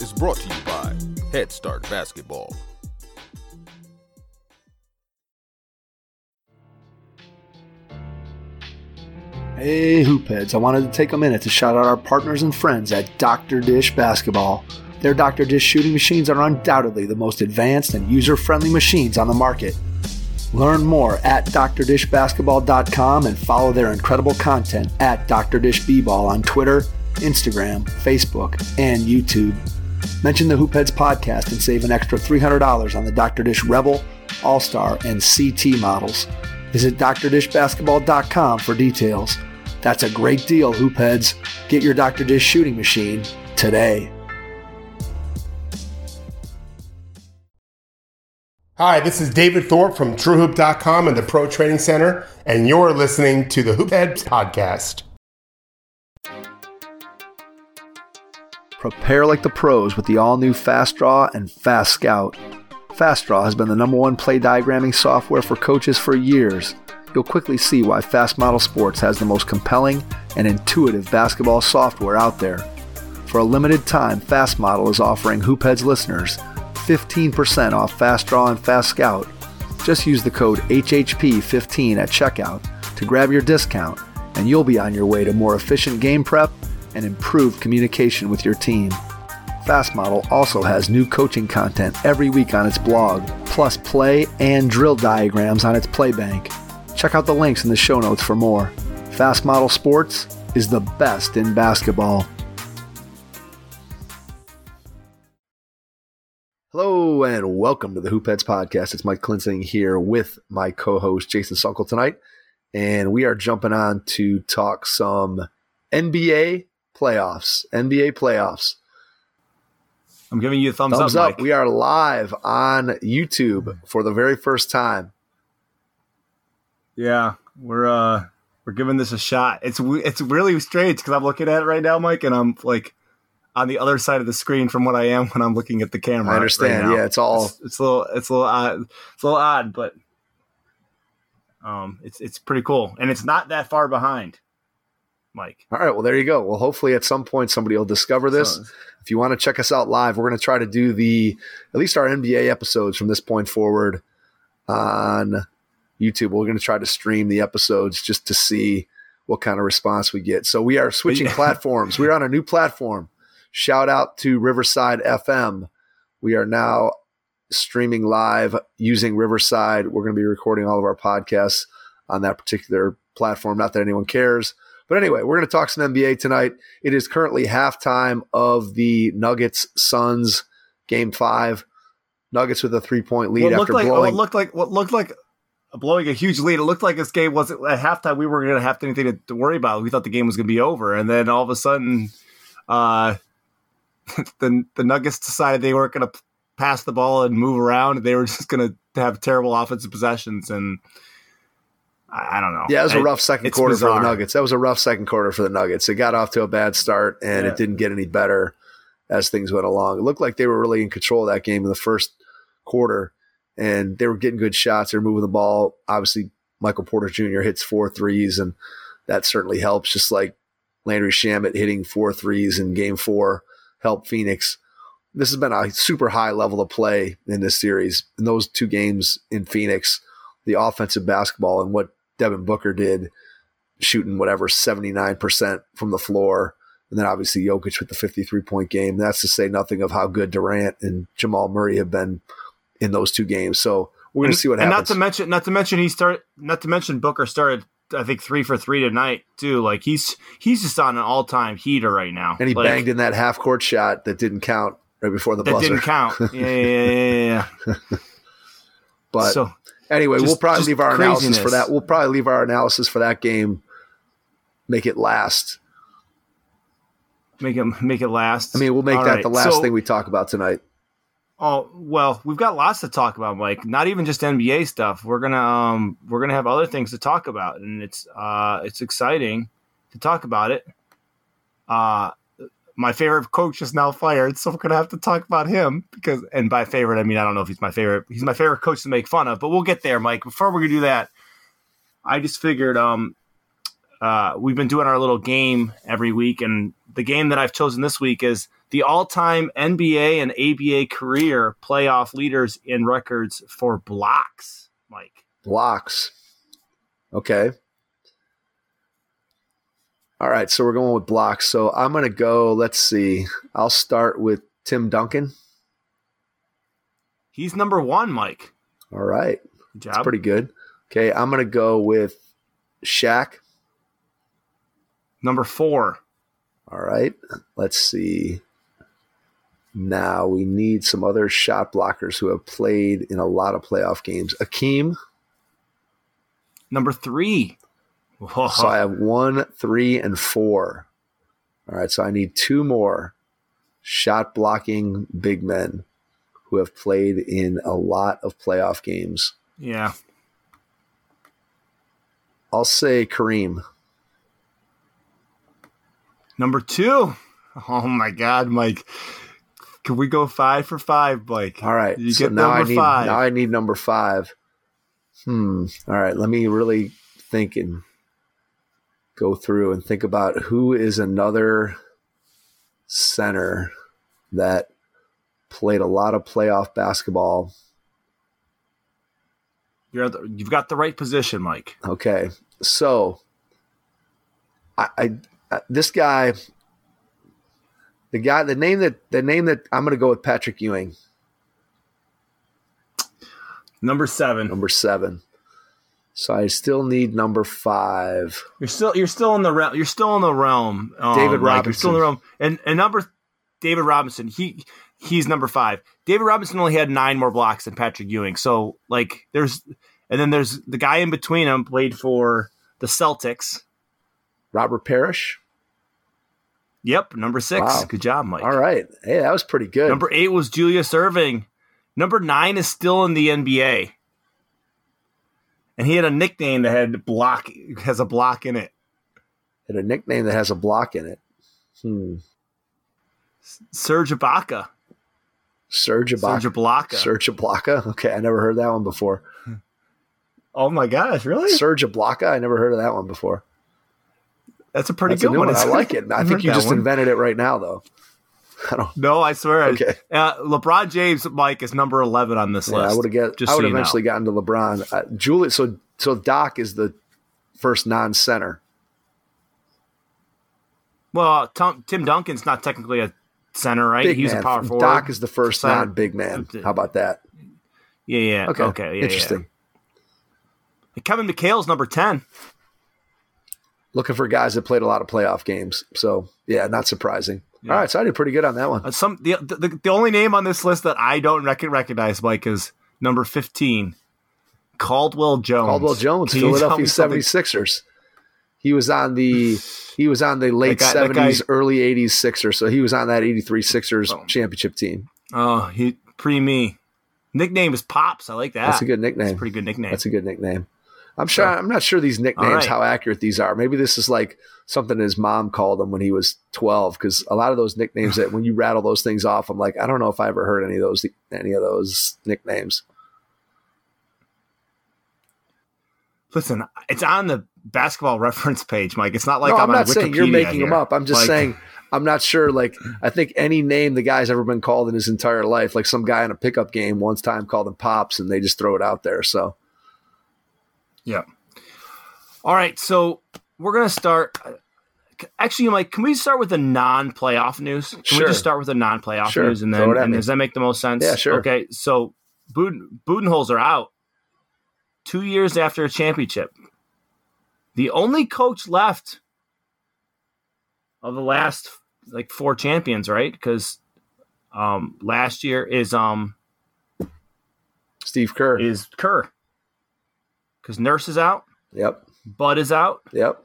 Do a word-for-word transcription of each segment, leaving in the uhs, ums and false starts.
is brought to you by Head Start Basketball. Hey Hoopheads, I wanted to take a minute to shout out our partners and friends at Doctor Dish Basketball. Their Doctor Dish shooting machines are undoubtedly the most advanced and user-friendly machines on the market. Learn more at d r dish basketball dot com and follow their incredible content at Doctor Dish B-Ball on Twitter, Instagram, Facebook, and YouTube. Mention the Hoopheads podcast and save an extra three hundred dollars on the Doctor Dish Rebel, All-Star, and C T models. Visit d r dish basketball dot com for details. That's a great deal, Hoopheads. Get your Doctor Dish shooting machine today. Hi, this is David Thorpe from True Hoop dot com and the Pro Training Center, and you're listening to the Hoopheads podcast. Prepare like the pros with the all-new Fast Draw and Fast Scout. Fast Draw has been the number one play diagramming software for coaches for years. You'll quickly see why Fast Model Sports has the most compelling and intuitive basketball software out there. For a limited time, Fast Model is offering Hoopheads listeners fifteen percent off Fast Draw and Fast Scout. Just use the code H H P fifteen at checkout to grab your discount, and you'll be on your way to more efficient game prep and improved communication with your team. Fast Model also has new coaching content every week on its blog, plus play and drill diagrams on its Playbank. Check out the links in the show notes for more. Fast Model Sports is the best in basketball. Hello and welcome to the Hoopheads podcast. It's Mike Klinzing here with my co-host Jason Sunkel tonight, and we are jumping on to talk some N B A playoffs. N B A playoffs. I'm giving you a thumbs, thumbs up, up. Mike. We are live on YouTube for the very first time. Yeah, we're uh, we're giving this a shot. It's it's really strange because I'm looking at it right now, Mike, and I'm like on the other side of the screen from what I am when I'm looking at the camera. I understand. Right yeah, it's all it's, it's a little it's a little odd. It's a little odd, but um, it's it's pretty cool, and it's not that far behind, Mike. All right, well, there you go. Well, hopefully at some point somebody will discover this. So, if you want to check us out live, we're going to try to do the at least our N B A episodes from this point forward on YouTube. We're going to try to stream the episodes just to see what kind of response we get. So we are switching platforms. We're on a new platform. Shout out to Riverside F M. We are now streaming live using Riverside. We're going to be recording all of our podcasts on that particular platform. Not that anyone cares. But anyway, we're going to talk some N B A tonight. It is currently halftime of the Nuggets-Suns game five. Nuggets with a three-point lead what after like, blowing. What looked like what looked like blowing a huge lead. It looked like this game wasn't at halftime. We weren't going to have anything to, to worry about. We thought the game was going to be over, and then all of a sudden, uh, the the Nuggets decided they weren't going to pass the ball and move around. They were just going to have terrible offensive possessions, and I, I don't know. Yeah, it was a I, rough second quarter bizarre. for the Nuggets. That was a rough second quarter for the Nuggets. It got off to a bad start, and yeah. it didn't get any better as things went along. It looked like they were really in control of that game in the first quarter, and they were getting good shots. They were moving the ball. Obviously, Michael Porter Junior hits four threes, and that certainly helps, just like Landry Shamet hitting four threes in game four helped Phoenix. This has been a super high level of play in this series. In those two games in Phoenix, the offensive basketball and what Devin Booker did, shooting whatever seventy-nine percent from the floor, and then obviously Jokic with the fifty-three point game. That's to say nothing of how good Durant and Jamal Murray have been in those two games. So we're going to see what and happens. And not to mention, not to mention, he started. Not to mention, Booker started, I think, three for three tonight too. Like he's he's just on an all time heater right now. And he like, banged in that half court shot that didn't count right before the that buzzer. That didn't count. Yeah, yeah, yeah, yeah. But so, anyway, just, we'll probably leave our craziness. analysis for that. We'll probably leave our analysis for that game. Make it last. Make it make it last. I mean, we'll make all that right. the last so, thing we talk about tonight. Oh well, we've got lots to talk about, Mike. Not even just N B A stuff. We're gonna um, we're gonna have other things to talk about, and it's uh, it's exciting to talk about it. Uh, my favorite coach is now fired, so we're gonna have to talk about him because, and by favorite, I mean I don't know if he's my favorite. He's my favorite coach to make fun of, but we'll get there, Mike. Before we're gonna do that, I just figured um, uh, we've been doing our little game every week, and the game that I've chosen this week is the all-time N B A and A B A career playoff leaders in records for blocks, Mike. Blocks. Okay. All right, so we're going with blocks. So I'm going to go, let's see. I'll start with Tim Duncan. He's number one, Mike. All right. Good job. That's pretty good. Okay, I'm going to go with Shaq. Number four. All right. Let's see. Now we need some other shot blockers who have played in a lot of playoff games. Akeem. Number three. Whoa. So I have one, three, and four. All right, so I need two more shot blocking big men who have played in a lot of playoff games. Yeah. I'll say Kareem. Number two. Oh my God, Mike. Can we go five for five, Mike? All right. You so get now number I need five. now I need number five. Hmm. All right. Let me really think and go through and think about who is another center that played a lot of playoff basketball. You're at the, you've got the right position, Mike. Okay. So I, I, I this guy, the guy, the name that the name that I'm going to go with Patrick Ewing. Number seven. Number seven. So I still need number five. You're still you're still in the realm. You're still in the realm. Um, David Mike. Robinson. You're still in the realm. And and number David Robinson. He he's number five. David Robinson only had nine more blocks than Patrick Ewing. So like there's and then there's the guy in between them played for the Celtics. Robert Parrish. Yep, number six. Wow. Good job, Mike. All right. Hey, that was pretty good. Number eight was Julius Erving. Number nine is still in the N B A. And he had a nickname that had block has a block in it. And a nickname that has a block in it. Hmm. Serge Ibaka. Serge Ibaka. Serge Ibaka. Serge Ibaka. Okay, I never heard that one before. Oh my gosh, really? Serge Ibaka. I never heard of that one before. That's a pretty That's a good new one. one. I like it. I think you just one. invented it right now, though. I don't. No, I swear. Okay. Uh, LeBron James, Mike, is number eleven on this Yeah, list. I would have get. Just I would so have you eventually know. gotten to LeBron. Uh, Julie. So so Doc is the first non-center. Well, Tom, Tim Duncan's not technically a center, right? Big He's man. a power forward. Doc is the first Center. non-big man. How about that? Yeah, yeah. Okay. Okay. Yeah, Interesting. Yeah. Kevin McHale's number ten. Looking for guys that played a lot of playoff games. So yeah, not surprising. Yeah. All right, so I did pretty good on that one. Uh, some the, the the only name on this list that I don't rec- recognize, Mike, is number fifteen, Caldwell Jones. Caldwell Jones, Can you tell me Philadelphia something? seventy-sixers. He was on the he was on the late That guy- that seventies, guy- early eighties Sixers. So he was on that eighty-three Sixers Oh. championship team. Oh, he pre me. Nickname is Pops. I like that. That's a good nickname. That's a pretty good nickname. That's a good nickname. I'm sure. I'm not sure these nicknames, All right. how accurate these are. Maybe this is like something his mom called him when he was twelve. Because a lot of those nicknames that when you rattle those things off, I'm like, I don't know if I ever heard any of those any of those nicknames. Listen, it's on the basketball reference page, Mike. It's not like no, I'm, I'm on not saying you're Wikipedia making here. them up. I'm just Like, saying I'm not sure. Like I think any name the guy's ever been called in his entire life, like some guy in a pickup game once time called him Pops, and they just throw it out there. So Yeah. All right, so we're gonna start. Actually, Mike, can we start with the non-playoff news? Can Sure. we just start with the non-playoff Sure. news, and Throw then it at and me. does that make the most sense? Yeah, sure. Okay, so Buden, Budenholzer out two years after a championship. The only coach left of the last like four champions, right? Because um, last year is um Steve Kerr. is Kerr. Because Nurse is out, Yep. Bud is out, Yep.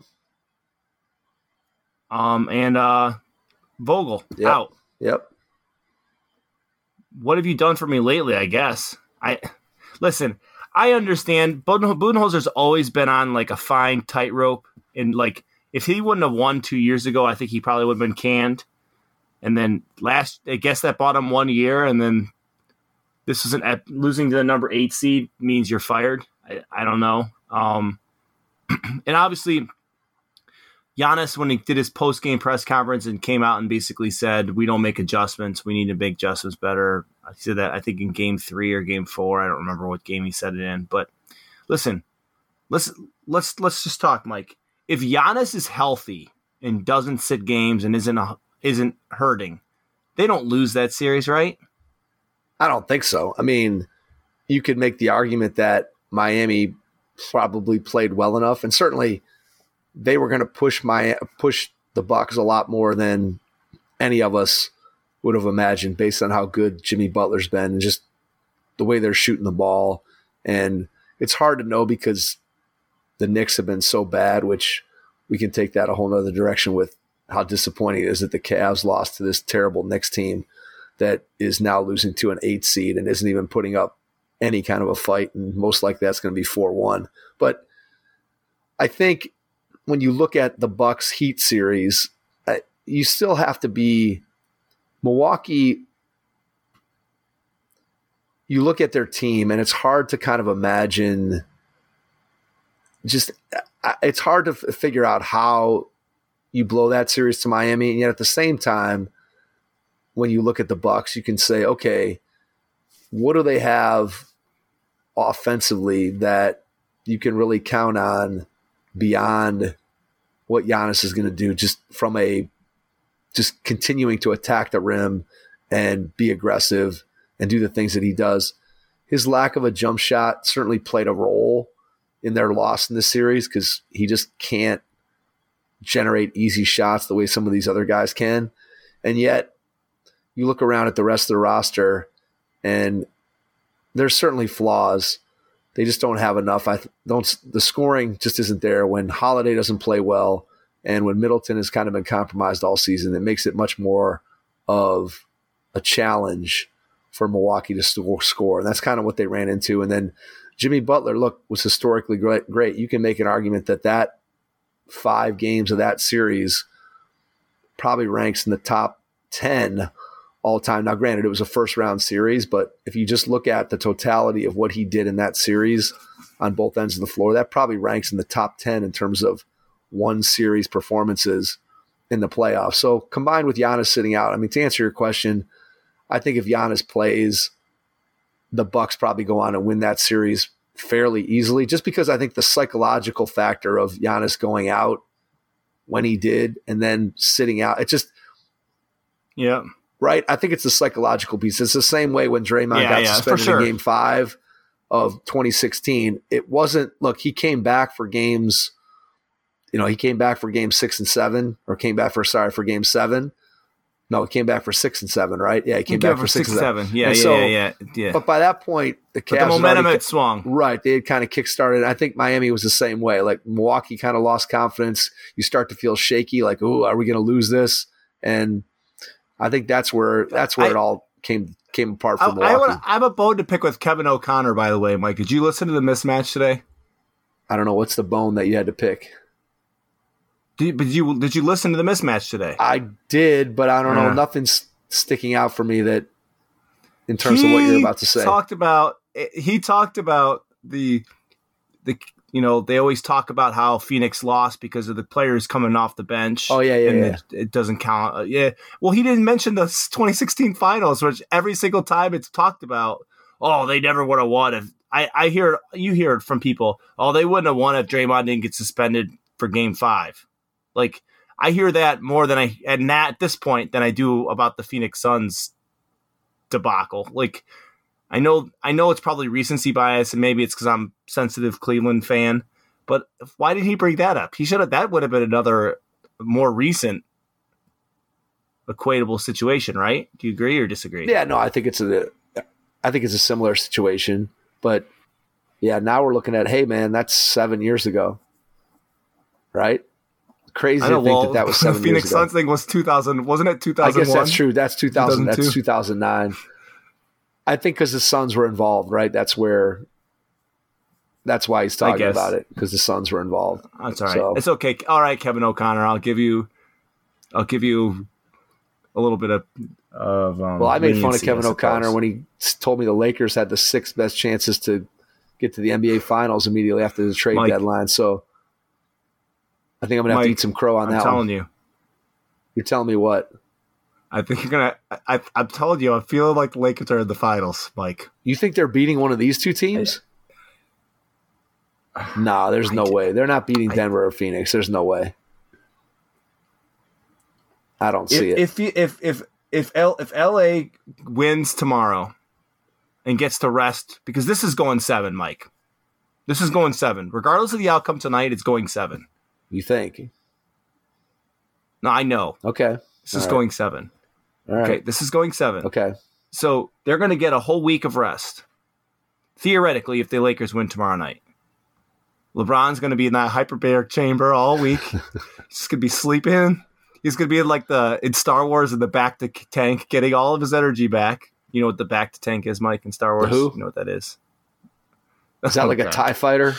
um, and uh, Vogel Yep. out. Yep. What have you done for me lately? I guess I listen. I understand. Buden- Budenholzer's always been on like a fine tightrope, and like if he wouldn't have won two years ago, I think he probably would have been canned. And then last, I guess that bought him one year, and then this is an losing to the number eight seed means you're fired. I, I don't know. Um, and obviously, Giannis, when he did his post-game press conference and came out and basically said, we don't make adjustments, we need to make adjustments better. He said that, I think, in game three or game four. I don't remember what game he said it in. But listen, let's let's let's just talk, Mike. If Giannis is healthy and doesn't sit games and isn't a, isn't hurting, they don't lose that series, right? I don't think so. I mean, you could make the argument that Miami probably played well enough, and certainly they were going to push my push the Bucks a lot more than any of us would have imagined, based on how good Jimmy Butler's been and just the way they're shooting the ball. And it's hard to know because the Knicks have been so bad, which we can take that a whole nother direction with how disappointing it is that the Cavs lost to this terrible Knicks team that is now losing to an eight seed and isn't even putting up any kind of a fight. And most likely that's going to be four one. But I think when you look at the Bucks Heat series, you still have to be Milwaukee. You look at their team and it's hard to kind of imagine just, it's hard to f- figure out how you blow that series to Miami. And yet at the same time, when you look at the Bucks, you can say, okay, what do they have offensively that you can really count on beyond what Giannis is going to do, just from a just continuing to attack the rim and be aggressive and do the things that he does. His lack of a jump shot certainly played a role in their loss in this series because he just can't generate easy shots the way some of these other guys can. And yet you look around at the rest of the roster and there's certainly flaws. They just don't have enough. I don't. The scoring just isn't there. When Holiday doesn't play well, and when Middleton has kind of been compromised all season, it makes it much more of a challenge for Milwaukee to score. And that's kind of what they ran into. And then Jimmy Butler, look, was historically great. Great. You can make an argument that that five games of that series probably ranks in the top ten all time. Now, granted, it was a first round series, but if you just look at the totality of what he did in that series on both ends of the floor, that probably ranks in the top ten in terms of one series performances in the playoffs. So combined with Giannis sitting out, I mean, to answer your question, I think if Giannis plays, the Bucks probably go on and win that series fairly easily, just because I think the psychological factor of Giannis going out when he did and then sitting out, it just, yeah. Right? I think it's the psychological piece. It's the same way when Draymond yeah, got yeah, suspended sure. in game five of twenty sixteen. It wasn't, look, he came back for games, you know, he came back for game six and seven, or came back for, sorry, for game seven. No, he came back for six and seven, right? Yeah, he came he back for for six, six and seven. seven. Yeah, and yeah, so, yeah, yeah, yeah. But by that point, the Cavs but the momentum already, had swung. Right. They had kind of kickstarted. I think Miami was the same way. Like Milwaukee kind of lost confidence. You start to feel shaky, like, oh, are we going to lose this? And I think that's where that's where I, it all came came apart for I, Milwaukee. I, wanna, I have a bone to pick with Kevin O'Connor, by the way, Mike. Did you listen to the mismatch today? I don't know what's the bone that you had to pick. Did, did you did you listen to the mismatch today? I did, but I don't know. Uh, Nothing's sticking out for me that in terms he of what you're about to say. Talked about he talked about the the you know they always talk about how Phoenix lost because of the players coming off the bench. Oh yeah, yeah, and yeah. It, it doesn't count. Uh, yeah. Well, he didn't mention the twenty sixteen finals, which every single time it's talked about. Oh, they never would have won if I I hear you hear it from people. Oh, they wouldn't have won if Draymond didn't get suspended for Game Five. Like, I hear that more than I, and that at this point, than I do about the Phoenix Suns debacle. Like, I know, I know it's probably recency bias, and maybe it's because I'm a sensitive Cleveland fan. But why did he bring that up? He should have. That would have been another more recent, equatable situation, right? Do you agree or disagree? Yeah, no, I think it's a, I think it's a similar situation. But yeah, now we're looking at, hey, man, that's seven years ago, right? Crazy know, to think well, that that was seven the Phoenix years ago. Suns thing was two thousand, wasn't it? two thousand one. I guess that's true. That's two thousand. two thousand two? That's two thousand nine. I think because the Suns were involved, right? That's where. That's why he's talking about it, because the Suns were involved. That's all right. So, it's okay. All right, Kevin O'Connor. I'll give you. I'll give you a little bit of. of um, well, I made fun of leniency, Kevin I O'Connor suppose. when he told me the Lakers had the sixth best chances to get to the N B A Finals immediately after the trade Mike. deadline. So. I think I'm gonna have Mike, to eat some crow on I'm that telling one. you. You're telling me what? I think you're gonna. I, I, I'm telling you, I feel like the Lakers are in the finals, Mike. You think they're beating one of these two teams? I, nah, there's I no did, way. They're not beating I, Denver or Phoenix. There's no way. I don't see if, it. If you, if if if L, if L A wins tomorrow and gets to rest, because this is going seven, Mike. This is going seven. Regardless of the outcome tonight, it's going seven. You think? No, I know. Okay. This is All going right. seven. All right. Okay, this is going seven. Okay. So they're going to get a whole week of rest. Theoretically, if the Lakers win tomorrow night. LeBron's going to be in that hyperbaric chamber all week. He's going to be sleeping. He's going to be in like the in Star Wars in the back to tank, getting all of his energy back. You know what the back to tank is, Mike, in Star Wars? The who? You know what that is? Is that Oh, like God. a TIE fighter?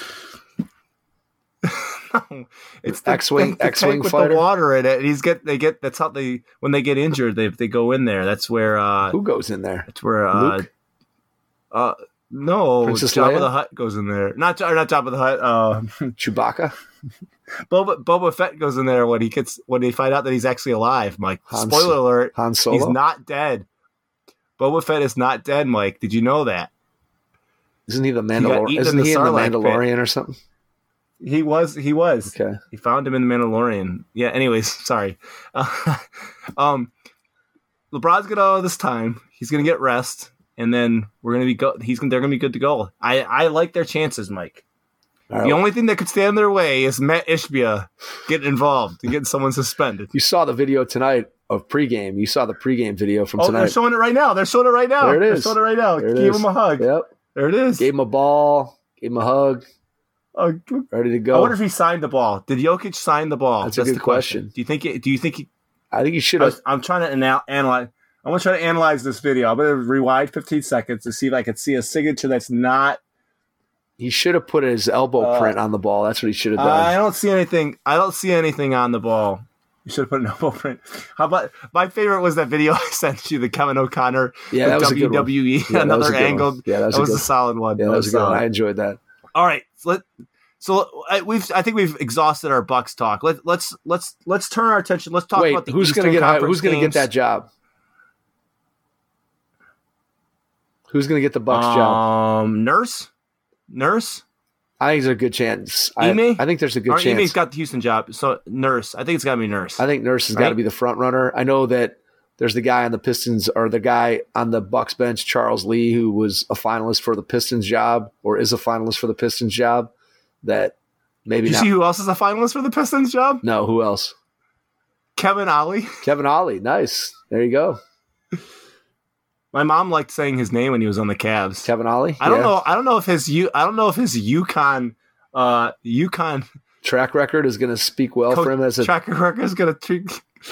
No, it's the, X-wing, the X-wing tank with fighter? the water in it. And he's get they get that's how they when they get injured they they go in there. That's where uh, Who goes in there? that's where uh, Luke? uh no Princess Jabba Leia? the Hutt goes in there. Not or not Jabba the Hutt. Uh, Chewbacca? Boba Boba Fett goes in there when he gets when they find out that he's actually alive. Mike, Han spoiler So- alert: Han Solo? he's not dead. Boba Fett is not dead, Mike. Did you know that? Isn't he the got Mandalorian? eaten Isn't in the he in the Sarlacc pit. Mandalorian or something? He was. He was. Okay. He found him in the Mandalorian. Yeah. Anyways, sorry. Uh, um, LeBron's gonna oh, this time. He's gonna get rest, and then we're gonna be go. He's gonna. They're gonna be good to go. I I like their chances, Mike. All right. The only thing that could stand in their way is Matt Ishbia getting involved and getting someone suspended. You saw the video tonight of pregame. You saw the pregame video from Oh, tonight. they're showing it right now. They're showing it right now. There it They're is. showing it right now. There it Give is. him a hug. Yep. There it is. Gave him a ball. Gave him a hug. Oh, Ready to I go. wonder if he signed the ball. Did Jokic sign the ball? That's a good the question. question. Do you think? It, do you think? He, I think he should I have. was, I'm trying to anal- analyze. I'm gonna try to analyze this video. I'm gonna rewind fifteen seconds to see if I can see a signature that's not. He should have put his elbow Uh, print on the ball. That's what he should have Uh, done. I don't see anything. I don't see anything on the ball. You should have put an elbow print. How about my favorite was that video I sent you, the Kevin O'Connor, Yeah, that with was a good one. W W E, Yeah, that was a another good one. angle. Yeah, that was a that was good a one. solid one. yeah, that was a good one. solid. I enjoyed that. All right, so let so I, we've I think we've exhausted our Bucks talk. Let let's let's let's turn our attention. Let's talk Wait, about the who's Eastern gonna get? Conference Who's gonna games. get that job? Who's gonna get the Bucks job? Um, Nurse, Nurse. I think there's a good chance. I, Ime? I think there's a good Or chance. Ime's got the Houston job. So Nurse, I think it's got to be Nurse. I think Nurse has got to Right? be the front runner. I know that there's the guy on the Pistons or the guy on the Bucks bench, Charles Lee, who was a finalist for the Pistons job or is a finalist for the Pistons job. That maybe Did you not. see who else is a finalist for the Pistons job? No, who else? Kevin Ollie. Kevin Ollie. Nice. There you go. My mom liked saying his name when he was on the Cavs. Kevin Ollie. I don't Yeah. know. I don't know if his U. I don't know if his UConn, uh, UConn Track record is going to speak well coach for him as a track record is going to treat.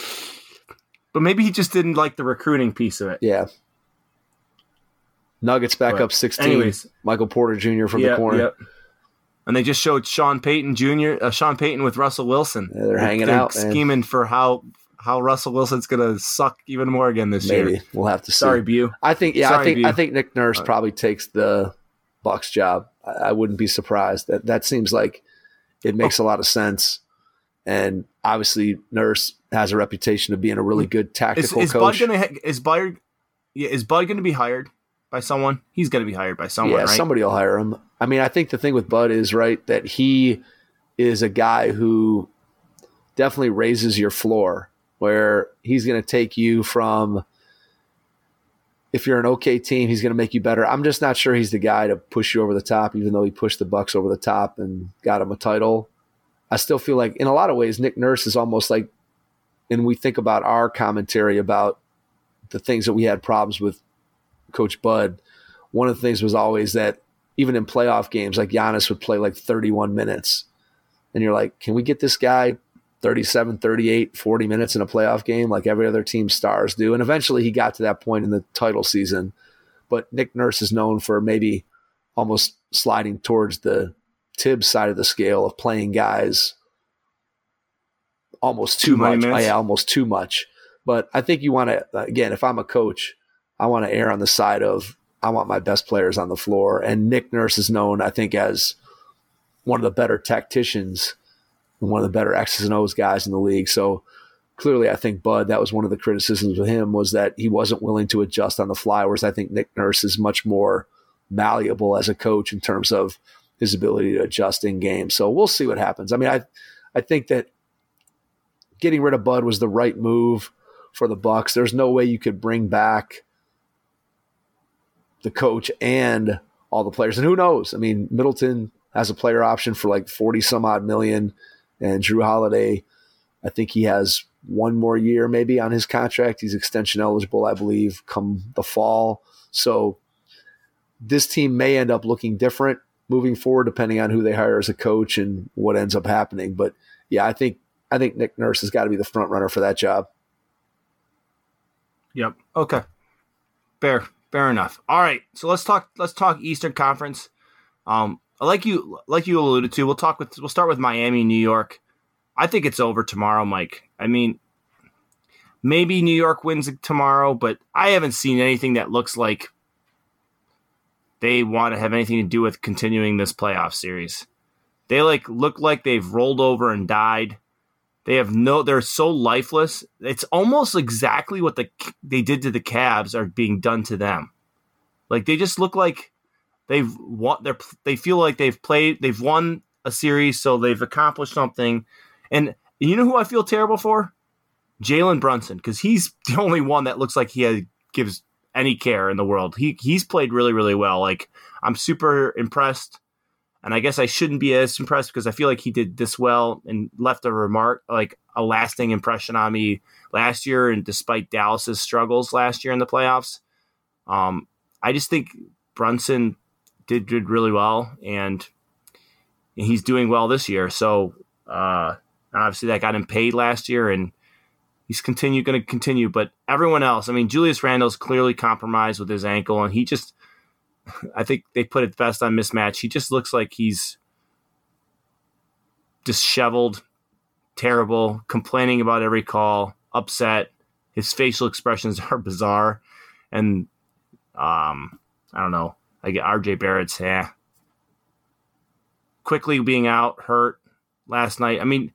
But maybe he just didn't like the recruiting piece of it. yeah. Nuggets back But up sixteen. anyways. Michael Porter Junior from Yeah, the corner. yeah. And they just showed Sean Payton Junior Uh, Sean Payton with Russell Wilson. Yeah, they're hanging out, man. scheming for how how Russell Wilson's going to suck even more again this Maybe year. we'll have to see. Sorry, Bu. I think yeah, I Sorry, think Bu. I think Nick Nurse probably takes the Bucks job. I, I wouldn't be surprised. That that seems like it makes Oh. a lot of sense. And obviously, Nurse has a reputation of being a really good Is, tactical is Bud coach. going to is Bud yeah, is Bud going to be hired by someone? He's going to be hired by someone, yeah, right? somebody will hire him. I mean, I think the thing with Bud is right that he is a guy who definitely raises your floor. Where he's going to take you from, if you're an okay team, he's going to make you better. I'm just not sure he's the guy to push you over the top, even though he pushed the Bucks over the top and got him a title. I still feel like, in a lot of ways, Nick Nurse is almost like, and we think about our commentary about the things that we had problems with Coach Bud. One of the things was always that even in playoff games, like Giannis would play like thirty-one minutes. And you're like, can we get this guy thirty-seven, thirty-eight, forty minutes in a playoff game like every other team's stars do? And eventually he got to that point in the title season. But Nick Nurse is known for maybe almost sliding towards the Tibbs side of the scale of playing guys almost too Too many much. minutes? Yeah, almost too much. But I think you want to, again, if I'm a coach, I want to err on the side of I want my best players on the floor. And Nick Nurse is known, I think, as one of the better tacticians one of the better X's and O's guys in the league. So clearly I think Bud, that was one of the criticisms of him, was that he wasn't willing to adjust on the fly, whereas I think Nick Nurse is much more malleable as a coach in terms of his ability to adjust in game. So we'll see what happens. I mean, I I think that getting rid of Bud was the right move for the Bucks. There's no way you could bring back the coach and all the players. And who knows? I mean, Middleton has a player option for like forty some odd million, and Drew Holiday, I think he has one more year maybe on his contract. He's extension eligible, I believe, come the fall. So this team may end up looking different moving forward, depending on who they hire as a coach and what ends up happening. But yeah, I think I think Nick Nurse has got to be the front runner for that job. Yep. Okay. Fair. Fair enough. All right. So let's talk. Let's talk Eastern Conference. Um, like you, like you alluded to, we'll talk with. We'll start with Miami, New York. I think it's over tomorrow, Mike. I mean, maybe New York wins tomorrow, but I haven't seen anything that looks like they want to have anything to do with continuing this playoff series. They like look like they've rolled over and died. They have no. They're so lifeless. It's almost exactly what the they did to the Cavs are being done to them. Like they just look like they've won. They they feel like they've played. They've won a series, so they've accomplished something. And you know who I feel terrible for? Jalen Brunson, because he's the only one that looks like he has, gives any care in the world. He he's played really, really well. Like I'm super impressed, and I guess I shouldn't be as impressed because I feel like he did this well and left a remark, like a lasting impression on me last year. And despite Dallas's struggles last year in the playoffs, um, I just think Brunson did did really well, and he's doing well this year. So. Uh, Obviously, that got him paid last year, and he's continue going to continue. But everyone else, I mean, Julius Randle's clearly compromised with his ankle, and he just, I think they put it best on Mismatch. He just looks like he's disheveled, terrible, complaining about every call, upset. His facial expressions are bizarre, and um, I don't know. I get R J Barrett's, yeah, quickly being out, hurt last night. I mean.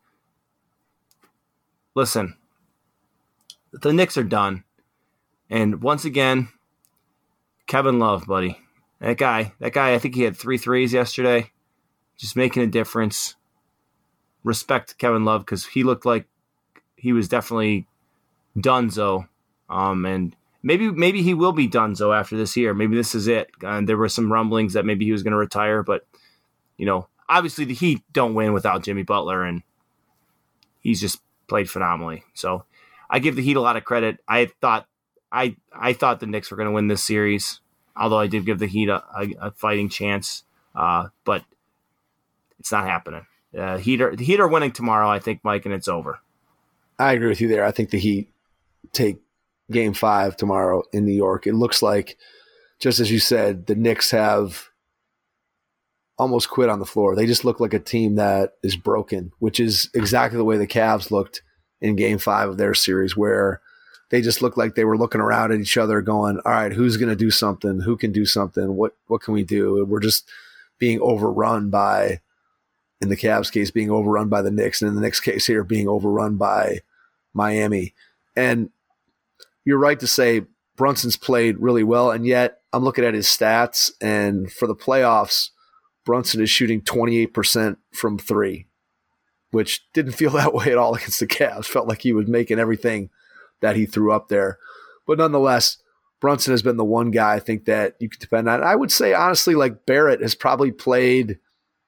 Listen, the Knicks are done. And once again, Kevin Love, buddy. That guy, that guy, I think he had three threes yesterday. Just making a difference. Respect Kevin Love because he looked like he was definitely donezo. Um, and maybe maybe he will be donezo after this year. Maybe this is it. And there were some rumblings that maybe he was going to retire. But, you know, obviously the Heat don't win without Jimmy Butler. And he's just played phenomenally. So I give the Heat a lot of credit. I thought I I thought the Knicks were going to win this series, although I did give the Heat a, a, a fighting chance. Uh, but it's not happening. Uh, Heat are, the Heat are winning tomorrow, I think, Mike, and it's over. I agree with you there. I think the Heat take game five tomorrow in New York. It looks like, just as you said, the Knicks have almost quit on the floor. They just look like a team that is broken, which is exactly the way the Cavs looked in game five of their series, where they just looked like they were looking around at each other going, all right, who's going to do something? Who can do something? What, what can we do? And we're just being overrun by, in the Cavs case, being overrun by the Knicks, and in the Knicks case here, being overrun by Miami. And you're right to say Brunson's played really well, and yet I'm looking at his stats, and for the playoffs, Brunson is shooting twenty-eight percent from three, which didn't feel that way at all against the Cavs. Felt like he was making everything that he threw up there. But nonetheless, Brunson has been the one guy I think that you could depend on. I would say, honestly, like Barrett has probably played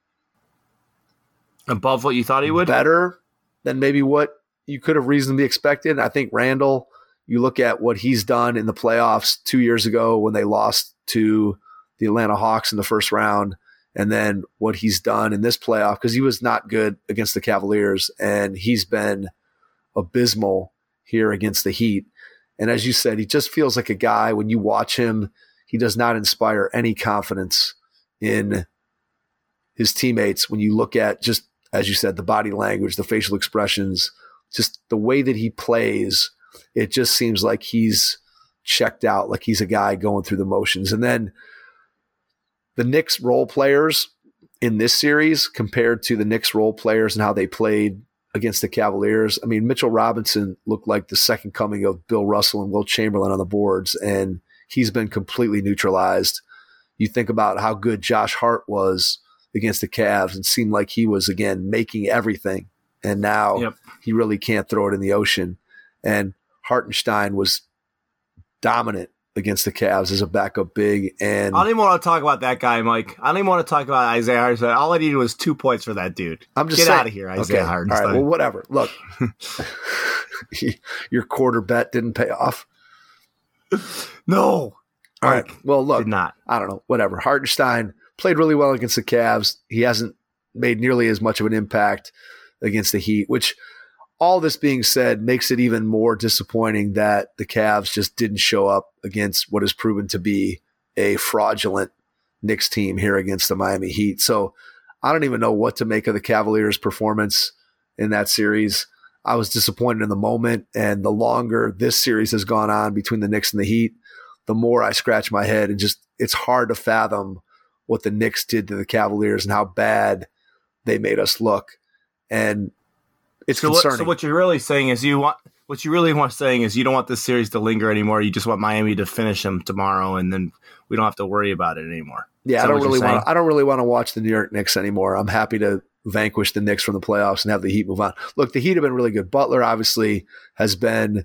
above what you thought he would? Better than maybe what you could have reasonably expected. I think Randle, you look at what he's done in the playoffs two years ago when they lost to the Atlanta Hawks in the first round, and then what he's done in this playoff, because he was not good against the Cavaliers, and he's been abysmal here against the Heat. And as you said, he just feels like a guy, when you watch him, he does not inspire any confidence in his teammates. When you look at just, as you said, the body language, the facial expressions, just the way that he plays, it just seems like he's checked out, like he's a guy going through the motions. And then the Knicks role players, in this series compared to the Knicks role players and how they played against the Cavaliers. I mean, Mitchell Robinson looked like the second coming of Bill Russell and Will Chamberlain on the boards, and he's been completely neutralized. You think about how good Josh Hart was against the Cavs and seemed like he was, again, making everything. And now yep. he really can't throw it in the ocean. And Hartenstein was dominant against the Cavs as a backup big. And I don't even want to talk about that guy, Mike. I don't even want to talk about Isaiah Hartenstein. All I needed was two points for that dude. I'm just Get saying, out of here, Isaiah okay, Hartenstein. All right, well, whatever. Look, your quarter bet didn't pay off. No. All right. Well, look, did not. I don't know. Whatever. Hartenstein played really well against the Cavs. He hasn't made nearly as much of an impact against the Heat, which all this being said makes it even more disappointing that the Cavs just didn't show up against what has proven to be a fraudulent Knicks team here against the Miami Heat. So I don't even know what to make of the Cavaliers' performance in that series. I was disappointed in the moment, and the longer this series has gone on between the Knicks and the Heat, the more I scratch my head, and just it's hard to fathom what the Knicks did to the Cavaliers and how bad they made us look. And it's so concerning. What, so what you're really saying is you want what you really want saying is you don't want this series to linger anymore. You just want Miami to finish them tomorrow, and then we don't have to worry about it anymore. Yeah, I don't really want. I don't really want to watch the New York Knicks anymore. I'm happy to vanquish the Knicks from the playoffs and have the Heat move on. Look, the Heat have been really good. Butler obviously has been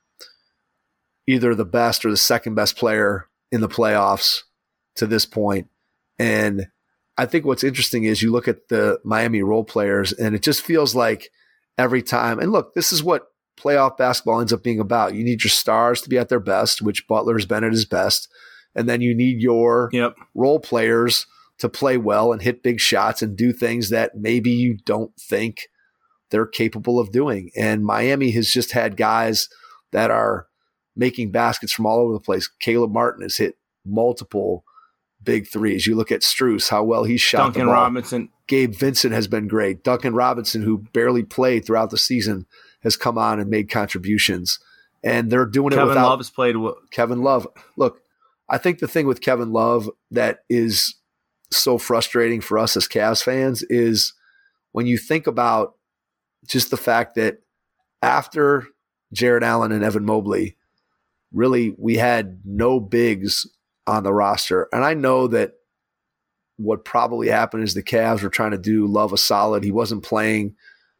either the best or the second best player in the playoffs to this point. And I think what's interesting is you look at the Miami role players, and it just feels like every time, and look, this is what playoff basketball ends up being about. You need your stars to be at their best, which Butler's been at his best. And then you need your yep. role players to play well and hit big shots and do things that maybe you don't think they're capable of doing. And Miami has just had guys that are making baskets from all over the place. Caleb Martin has hit multiple big threes. You look at Strus, how well he shot Duncan the ball. Robinson. Gabe Vincent has been great. Duncan Robinson, who barely played throughout the season, has come on and made contributions. And they're doing Kevin it without Love has played w- Kevin Love. Look, I think the thing with Kevin Love that is so frustrating for us as Cavs fans is when you think about just the fact that after Jared Allen and Evan Mobley, really we had no bigs on the roster. And I know that what probably happened is the Cavs were trying to do Love a solid. He wasn't playing.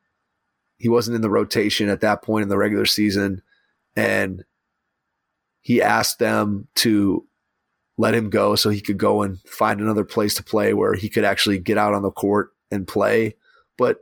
He wasn't in the rotation at that point in the regular season. And he asked them to let him go so he could go and find another place to play where he could actually get out on the court and play. But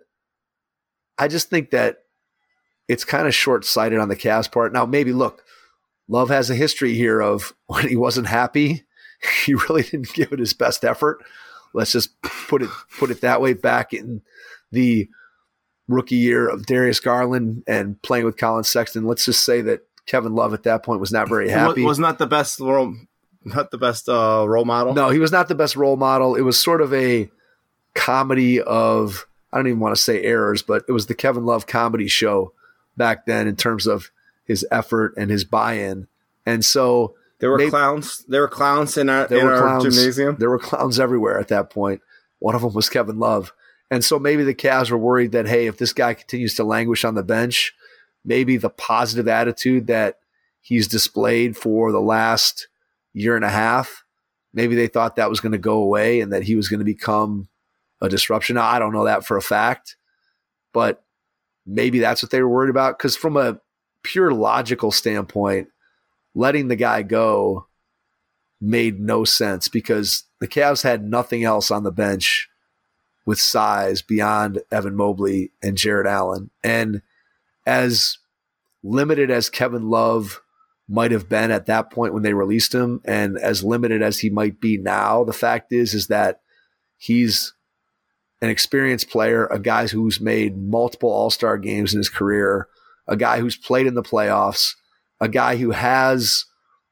I just think that it's kind of short-sighted on the Cavs' part. Now, maybe, look, Love has a history here of when he wasn't happy, he really didn't give it his best effort. Let's just put it put it that way. Back in the rookie year of Darius Garland and playing with Colin Sexton, let's just say that Kevin Love at that point was not very happy. Was not the best role, not the best uh, role model. No, he was not the best role model. It was sort of a comedy of, I don't even want to say errors, but it was the Kevin Love comedy show back then in terms of his effort and his buy-in. And so there were maybe, clowns. There were clowns in our, there in were our clowns, gymnasium. There were clowns everywhere at that point. One of them was Kevin Love. And so maybe the Cavs were worried that, hey, if this guy continues to languish on the bench, maybe the positive attitude that he's displayed for the last year and a half, maybe they thought that was going to go away and that he was going to become a disruption. Now, I don't know that for a fact, but maybe that's what they were worried about. Because from a pure logical standpoint, letting the guy go made no sense because the Cavs had nothing else on the bench with size beyond Evan Mobley and Jared Allen. And as limited as Kevin Love might have been at that point when they released him, and as limited as he might be now, the fact is, is that he's an experienced player, a guy who's made multiple all-star games in his career, a guy who's played in the playoffs, a guy who has,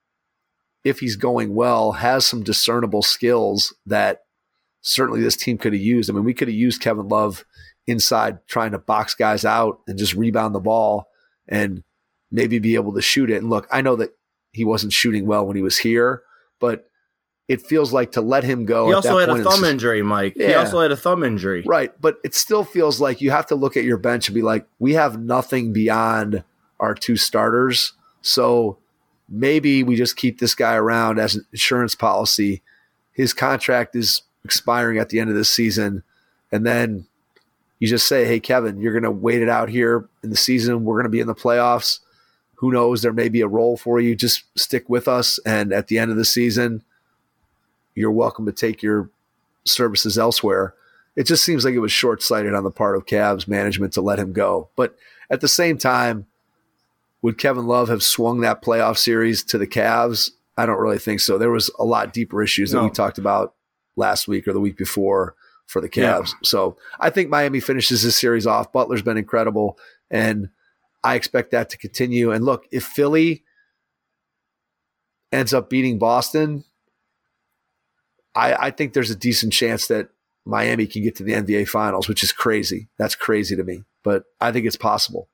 if he's going well, has some discernible skills that certainly this team could have used. I mean, we could have used Kevin Love inside trying to box guys out and just rebound the ball and maybe be able to shoot it. And look, I know that he wasn't shooting well when he was here, but it feels like to let him go. He at also that had point a thumb is, injury, Mike. He Yeah. also had a thumb injury. Right, but it still feels like you have to look at your bench and be like, we have nothing beyond our two starters, so maybe we just keep this guy around as an insurance policy. His contract is expiring at the end of this season, and then you just say, hey, Kevin, you're going to wait it out here in the season. We're going to be in the playoffs. Who knows? There may be a role for you. Just stick with us, and at the end of the season, you're welcome to take your services elsewhere. It just seems like it was short-sighted on the part of Cavs management to let him go. But at the same time, would Kevin Love have swung that playoff series to the Cavs? I don't really think so. There was a lot deeper issues that No. we talked about last week or the week before for the Cavs. Yeah. So I think Miami finishes this series off. Butler's been incredible, and I expect that to continue. And look, if Philly ends up beating Boston, I, I think there's a decent chance that Miami can get to the N B A Finals, which is crazy. That's crazy to me, but I think it's possible.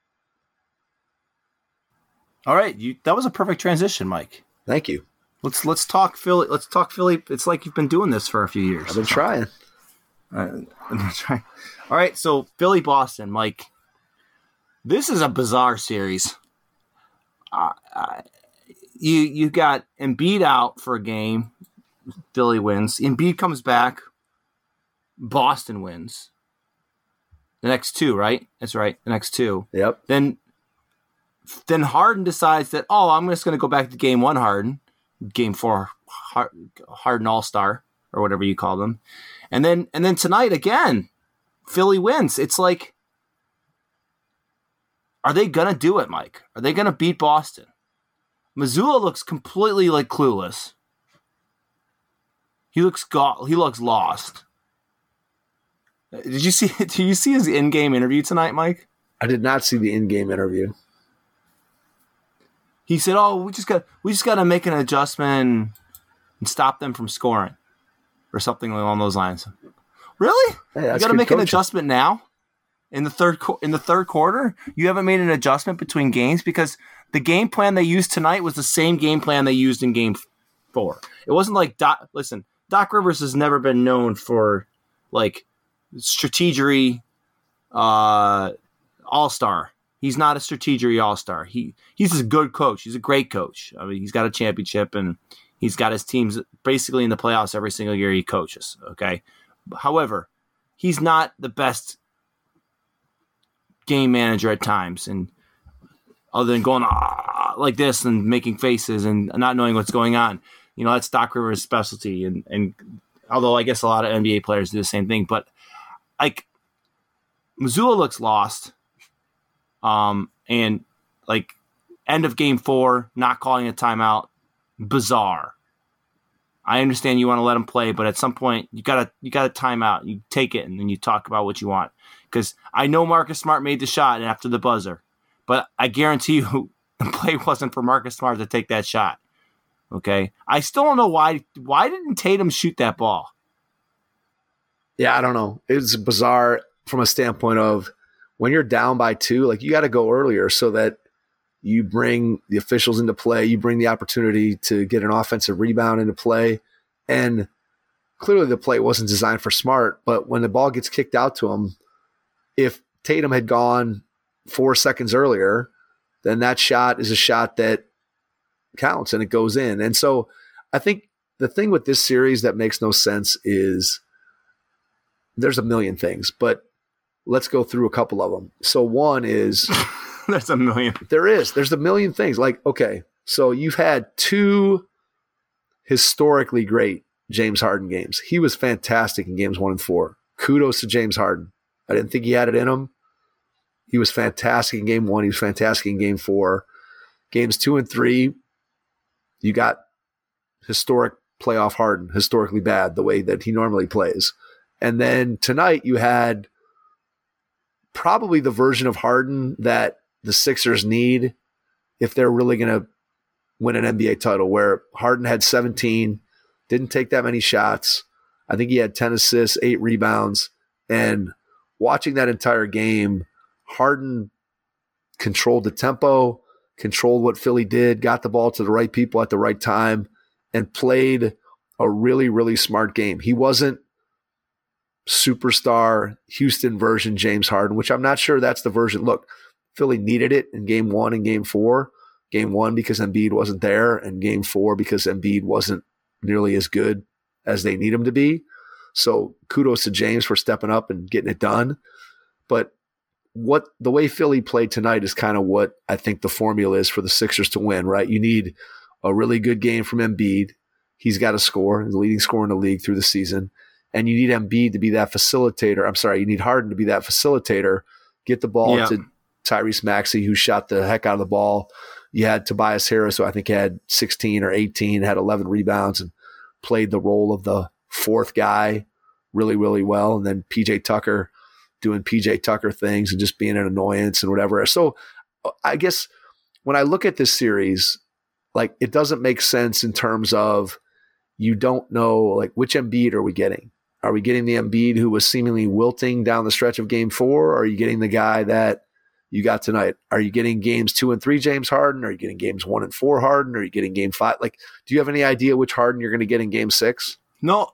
All right, you, that was a perfect transition, Mike. Thank you. Let's let's talk Philly. Let's talk Philly. It's like you've been doing this for a few years. I've been trying. Uh, I've been trying. All right, so Philly Boston, Mike. This is a bizarre series. Uh, uh, you you got Embiid out for a game. Philly wins. Embiid comes back. Boston wins. The next two, right? That's right. The next two. Yep. Then, then Harden decides that, oh, I'm just going to go back to game one Harden. Game four Harden All-Star or whatever you call them. And then and then tonight again, Philly wins. It's like, are they going to do it, Mike? Are they going to beat Boston? Mazzulla looks completely like clueless. He looks go- he looks lost. Did you see did you see his in-game interview tonight, Mike? I did not see the in-game interview. He said, "Oh, we just got we just got to make an adjustment and stop them from scoring," or something along those lines. Really? Hey, you got to make coaching. An adjustment now in the third co- in the third quarter? You haven't made an adjustment between games because the game plan they used tonight was the same game plan they used in game four. It wasn't like Doc. Listen, Doc Rivers has never been known for like strategery, uh, all-star. He's not a strategery all-star. He he's a good coach. He's a great coach. I mean, he's got a championship and he's got his teams basically in the playoffs every single year he coaches. Okay. However, he's not the best game manager at times, and other than going ah, like this and making faces and not knowing what's going on, you know, that's Doc Rivers' specialty. And and although I guess a lot of N B A players do the same thing, but like Mazzulla looks lost. Um, and like end of game four, not calling a timeout, bizarre. I understand you want to let him play, but at some point you gotta you gotta time out. You take it and then you talk about what you want. Because I know Marcus Smart made the shot after the buzzer, but I guarantee you the play wasn't for Marcus Smart to take that shot. Okay, I still don't know why. Why didn't Tatum shoot that ball? Yeah, I don't know. It's bizarre from a standpoint of when you're down by two, like you got to go earlier so that you bring the officials into play. You bring the opportunity to get an offensive rebound into play. And clearly the play wasn't designed for Smart, but when the ball gets kicked out to him, if Tatum had gone four seconds earlier, then that shot is a shot that counts and it goes in. And so I think the thing with this series that makes no sense is there's a million things, but let's go through a couple of them. So one is there's a million. There is. There's a million things. Like, okay, so you've had two historically great James Harden games. He was fantastic in games one and four. Kudos to James Harden. I didn't think he had it in him. He was fantastic in game one. He was fantastic in game four. Games two and three, you got historic playoff Harden, historically bad, the way that he normally plays. And then tonight you had probably the version of Harden that the Sixers need if they're really going to win an N B A title, where Harden had seventeen, didn't take that many shots. I think he had ten assists, eight rebounds. And watching that entire game, Harden controlled the tempo, controlled what Philly did, got the ball to the right people at the right time, and played a really, really smart game. He wasn't superstar Houston version James Harden, which I'm not sure that's the version. Look, Philly needed it in game one and game four. Game one because Embiid wasn't there, and game four because Embiid wasn't nearly as good as they need him to be. So kudos to James for stepping up and getting it done. But what the way Philly played tonight is kind of what I think the formula is for the Sixers to win, right? You need a really good game from Embiid. He's got to score, he's the leading scorer in the league through the season. And you need Embiid to be that facilitator. I'm sorry, you need Harden to be that facilitator. Get the ball yeah. to Tyrese Maxey, who shot the heck out of the ball. You had Tobias Harris, who I think had sixteen or eighteen, had eleven rebounds, and played the role of the fourth guy really, really well. And then P J Tucker doing P J Tucker things and just being an annoyance and whatever. So I guess when I look at this series, like it doesn't make sense in terms of you don't know, like, which Embiid are we getting? Are we getting the Embiid who was seemingly wilting down the stretch of game four? Or are you getting the guy that you got tonight? Are you getting games two and three James Harden? Are you getting games one and four Harden? Are you getting game five? Like, do you have any idea which Harden you're going to get in game six? No.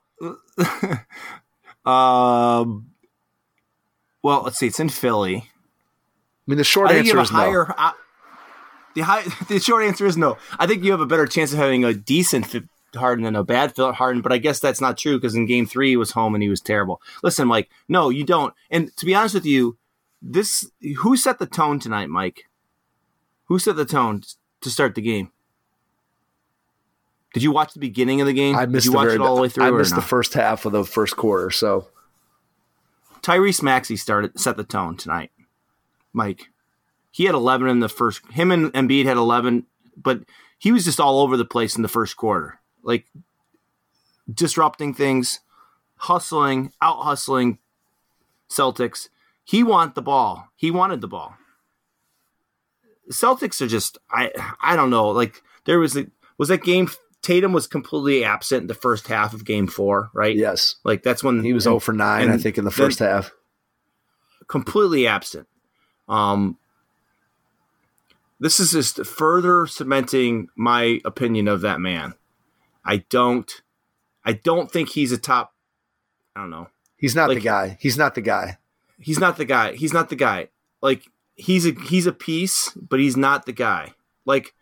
um. Well, let's see. It's in Philly. I mean, the short I think answer you have is a higher, no. uh, the high. The short answer is no. I think you have a better chance of having a decent fit Harden than a bad fit Harden, but I guess that's not true because in game three he was home and he was terrible. Listen, Mike, no, you don't. And to be honest with you, this who set the tone tonight, Mike? Who set the tone to start the game? Did you watch the beginning of the game? I missed Did you the watch very, it all the way through? I missed or the not? first half of the first quarter. So Tyrese Maxey started set the tone tonight, Mike. He had eleven in the first. Him and Embiid had eleven, but he was just all over the place in the first quarter, like disrupting things, hustling, out hustling Celtics. He wanted the ball. He wanted the ball. Celtics are just I I don't know. Like there was a, was that game. Tatum was completely absent in the first half of game four, right? yes, Like that's when he was and, zero for nine, and I think, in the first then, half. completely absent. Um, this is just further cementing my opinion of that man. I don't, I don't think he's a top. I don't know. He's not like, the guy. He's not the guy. He's not the guy. He's not the guy. Like he's a he's a piece, but he's not the guy. Like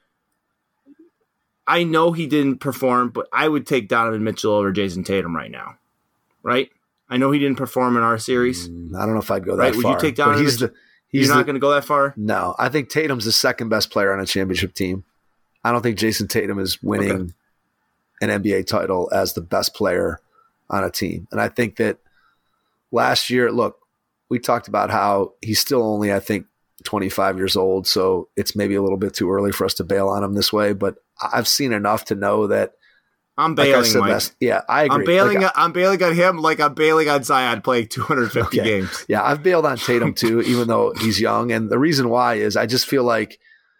I know he didn't perform, but I would take Donovan Mitchell over Jason Tatum right now. Right? I know he didn't perform in our series. I don't know if I'd go that Right? far. Would you take but Donovan he's Mitchell? the he's You're not the, going to go that far? No, I think Tatum's the second best player on a championship team. I don't think Jason Tatum is winning Okay. an N B A title as the best player on a team. And I think that last year, look, we talked about how he's still only, I think, twenty-five years old. So it's maybe a little bit too early for us to bail on him this way. But I've seen enough to know that I'm like I bailing, said Mike. last- yeah, I agree. I'm bailing. Like, I'm bailing on him like I'm bailing on Zion playing two hundred fifty Okay. games. Yeah, I've bailed on Tatum too, even though he's young. And the reason why is I just feel like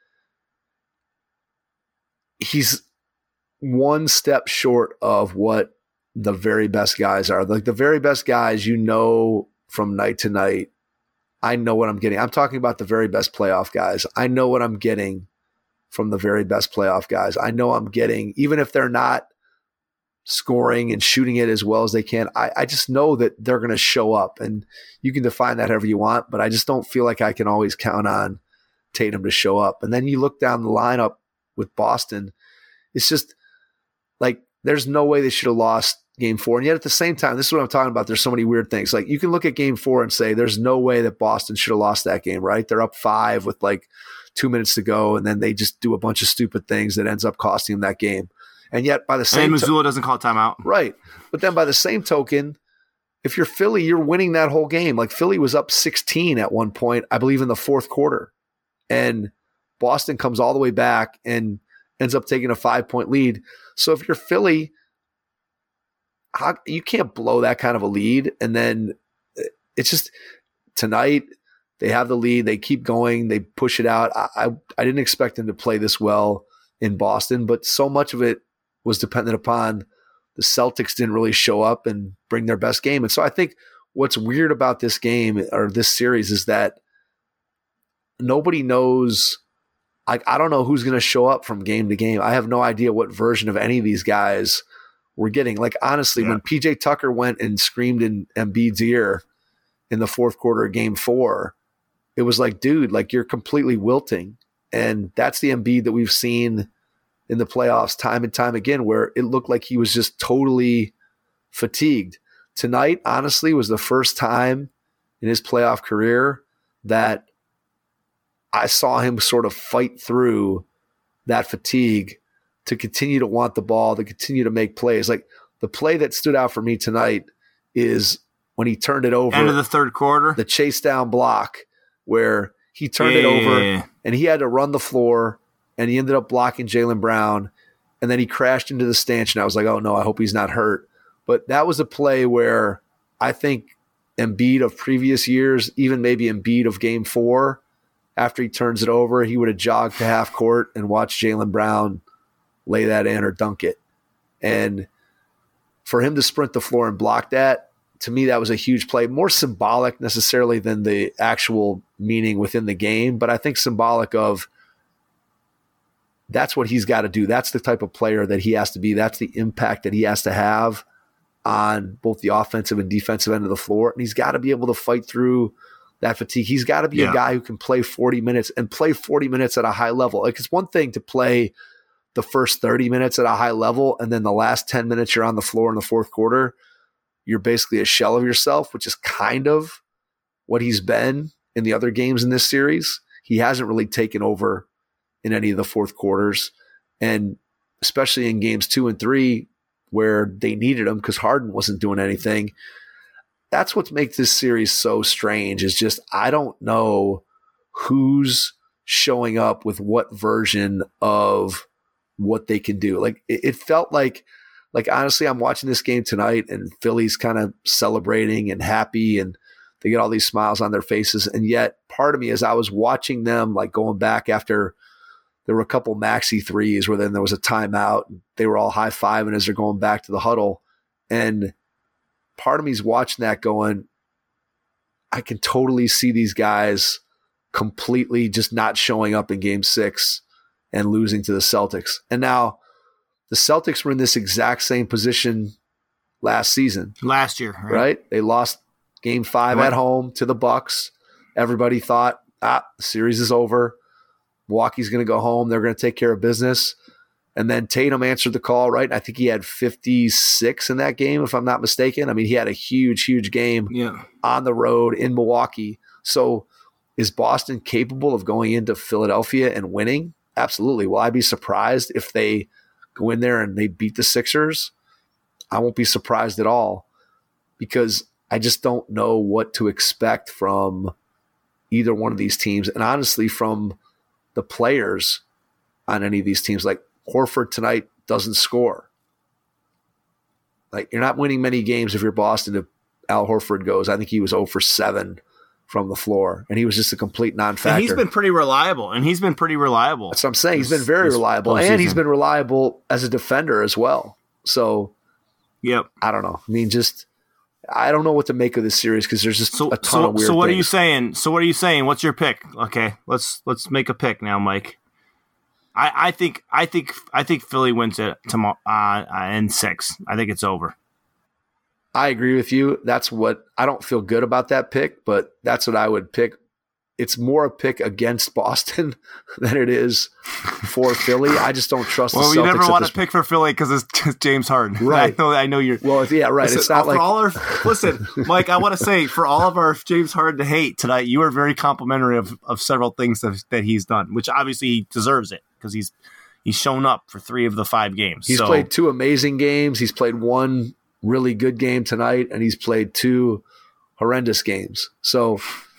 he's one step short of what the very best guys are. Like the very best guys, you know, from night to night, I know what I'm getting. I'm talking about the very best playoff guys. I know what I'm getting from the very best playoff guys. I know I'm getting, even if they're not scoring and shooting it as well as they can, I, I just know that they're going to show up. And you can define that however you want, but I just don't feel like I can always count on Tatum to show up. And then you look down the lineup with Boston, it's just like there's no way they should have lost game four. And yet at the same time, this is what I'm talking about. There's so many weird things. Like you can look at game four and say there's no way that Boston should have lost that game, right? They're up five with like two minutes to go, and then they just do a bunch of stupid things that ends up costing them that game. And yet by the same And token, Mazzulla doesn't call timeout. right. But then by the same token, if you're Philly, you're winning that whole game. Like Philly was up sixteen at one point, I believe in the fourth quarter. And Boston comes all the way back and ends up taking a five-point lead. So if you're Philly, how, you can't blow that kind of a lead. And then it's just tonight they have the lead. They keep going. They push it out. I, I, I didn't expect them to play this well in Boston, but so much of it was dependent upon the Celtics didn't really show up and bring their best game. And so I think what's weird about this game or this series is that nobody knows. Like, I don't know who's going to show up from game to game. I have no idea what version of any of these guys we're getting. Like, honestly, yeah. when P J Tucker went and screamed in Embiid's ear in the fourth quarter of game four, it was like, dude, like you're completely wilting. And that's the Embiid that we've seen in the playoffs time and time again, where it looked like he was just totally fatigued. Tonight, honestly, was the first time in his playoff career that I saw him sort of fight through that fatigue to continue to want the ball, to continue to make plays. Like, the play that stood out for me tonight is when he turned it over. End of the third quarter. The chase down block where he turned yeah, it over yeah, yeah. and he had to run the floor and he ended up blocking Jaylen Brown, and then he crashed into the stanchion. I was like, oh no, I hope he's not hurt. But that was a play where I think Embiid of previous years, even maybe Embiid of game four, after he turns it over, he would have jogged to half court and watched Jaylen Brown lay that in or dunk it. And for him to sprint the floor and block that, to me, that was a huge play. More symbolic necessarily than the actual meaning within the game, but I think symbolic of that's what he's got to do. That's the type of player that he has to be. That's the impact that he has to have on both the offensive and defensive end of the floor. And he's got to be able to fight through that fatigue. He's got to be yeah. a guy who can play forty minutes and play forty minutes at a high level. Like, it's one thing to play the first thirty minutes at a high level, and then the last ten minutes you're on the floor in the fourth quarter, you're basically a shell of yourself, which is kind of what he's been in the other games in this series. He hasn't really taken over in any of the fourth quarters, and especially in games two and three where they needed him because Harden wasn't doing anything. That's what makes this series so strange, is just I don't know who's showing up with what version of what they can do. Like, it, it felt like, like honestly, I'm watching this game tonight and Philly's kind of celebrating and happy and they get all these smiles on their faces. And yet part of me, as I was watching them, like going back after there were a couple maxi threes where then there was a timeout and they were all high-fiving as they're going back to the huddle. And part of me is watching that going, I can totally see these guys completely just not showing up in game six and losing to the Celtics. And now the Celtics were in this exact same position last season. Last year, right? right? They lost game five right. at home to the Bucks. Everybody thought, ah, the series is over. Milwaukee's going to go home. They're going to take care of business. And then Tatum answered the call, right? I think he had fifty-six in that game, if I'm not mistaken. I mean, he had a huge, huge game yeah. on the road in Milwaukee. So is Boston capable of going into Philadelphia and winning? Absolutely. Will I be surprised if they go in there and they beat the Sixers? I won't be surprised at all, because I just don't know what to expect from either one of these teams. And honestly, from the players on any of these teams, like Horford tonight doesn't score. Like, you're not winning many games if you're Boston if Al Horford goes. I think he was zero for seven from the floor, and he was just a complete non-factor. And he's been pretty reliable, and he's been pretty reliable. That's what I'm saying. He's been very reliable, and he's been reliable as a defender as well. So, yep. I don't know. I mean, just I don't know what to make of this series because there's just so, a ton so, of weird So what things. are you saying? So what are you saying? What's your pick? Okay, let's let's make a pick now, Mike. I, I think I think I think Philly wins it tomorrow uh, in six. I think it's over. I agree with you. That's what I don't feel good about that pick, but that's what I would pick. It's more a pick against Boston than it is for Philly. I just don't trust well, the Celtics. Well, you never want to this... pick for Philly because it's just James Harden. Right. I know, I know you're. Well, yeah, right. Listen, it's not for like. All our, listen, Mike, I want to say, for all of our James Harden hate tonight, you are very complimentary of, of several things that, that he's done, which obviously he deserves it because he's he's shown up for three of the five games. He's so. played two amazing games. He's played one really good game tonight, and he's played two horrendous games. So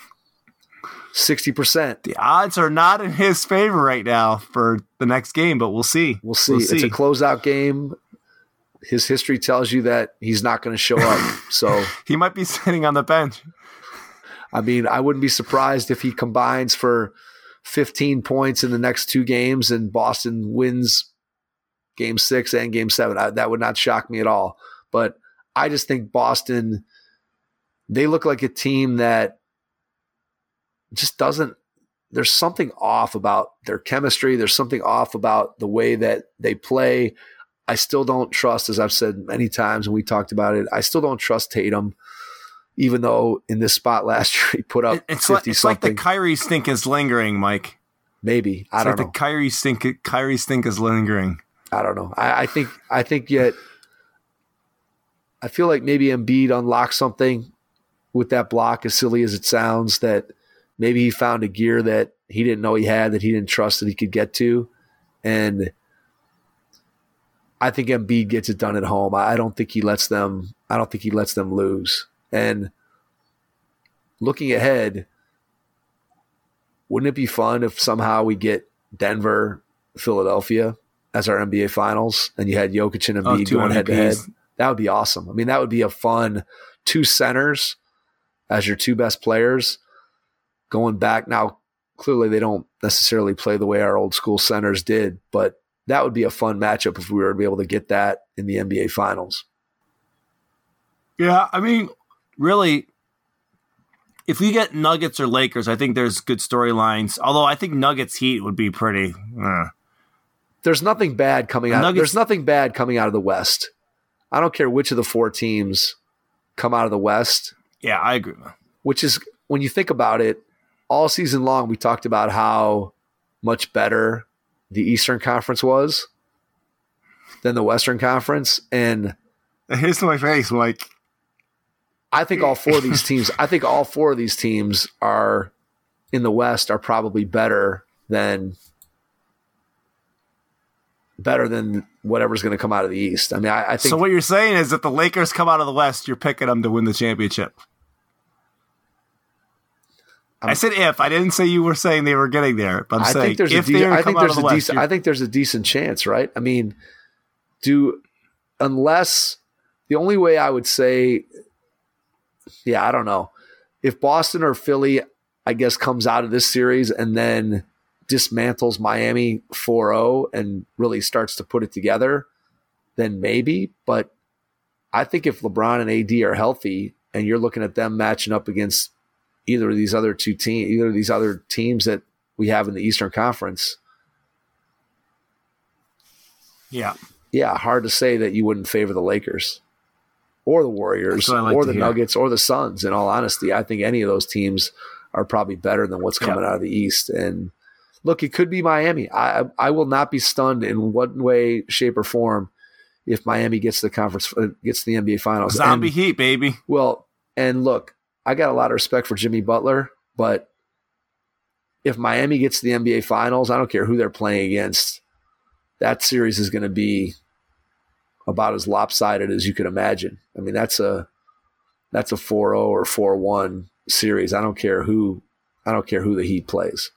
sixty percent. The odds are not in his favor right now for the next game, but we'll see. We'll see. We'll it's see. a closeout game. His history tells you that he's not going to show up. So he might be sitting on the bench. I mean, I wouldn't be surprised if he combines for fifteen points in the next two games and Boston wins game six and game seven. I, that would not shock me at all. But I just think Boston, they look like a team that just doesn't, there's something off about their chemistry. There's something off about the way that they play. I still don't trust, as I've said many times when we talked about it, I still don't trust Tatum, even though in this spot last year he put up it's fifty like, it's something. like the Kyrie stink is lingering, Mike. Maybe. I it's don't like know. The Kyrie stink, Kyrie stink is lingering. I don't know. I, I think I think yet I feel like maybe Embiid unlocked something with that block, as silly as it sounds, that maybe he found a gear that he didn't know he had, that he didn't trust that he could get to. And I think Embiid gets it done at home. I don't think he lets them I don't think he lets them lose. And looking ahead, wouldn't it be fun if somehow we get Denver, Philadelphia as our N B A Finals, and you had Jokic and Embiid oh, going M V Ps. head to head? That would be awesome. I mean, that would be a fun two centers as your two best players going back. Now, clearly they don't necessarily play the way our old school centers did, but that would be a fun matchup if we were to be able to get that in the N B A Finals. Yeah, I mean, really, if we get Nuggets or Lakers, I think there's good storylines. Although I think Nuggets Heat would be pretty. Uh. There's nothing bad coming out. Nuggets, there's nothing bad coming out of the West. I don't care which of the four teams come out of the West. Yeah, I agree. Which is, when you think about it, all season long we talked about how much better the Eastern Conference was than the Western Conference, and here's my face, Mike. I think all four of these teams. I think all four of these teams are in the West are probably better than better than whatever's going to come out of the East. I mean, I, I think. So what you're saying is that the Lakers come out of the West, you're picking them to win the championship. I'm, I said if. I didn't say you were saying they were getting there. But I'm I saying think there's if a de- they I come think out there's of the a West, decent. I think there's a decent chance, right? I mean, do unless the only way I would say, yeah, I don't know, if Boston or Philly, I guess, comes out of this series and then dismantles Miami four oh and really starts to put it together, then maybe. But I think if LeBron and A D are healthy and you're looking at them matching up against either of these other two teams, either of these other teams that we have in the Eastern Conference, yeah, yeah, hard to say that you wouldn't favor the Lakers or the Warriors like or the hear. Nuggets or the Suns. In all honesty, I think any of those teams are probably better than what's coming yeah. out of the East. And look, it could be Miami. I I will not be stunned in one way, shape, or form if Miami gets the conference, gets the N B A Finals. Zombie and, Heat, baby. Well, and look, I got a lot of respect for Jimmy Butler, but if Miami gets the N B A Finals, I don't care who they're playing against. That series is going to be about as lopsided as you could imagine. I mean, that's a that's a four oh or four one series. I don't care who I don't care who the Heat plays.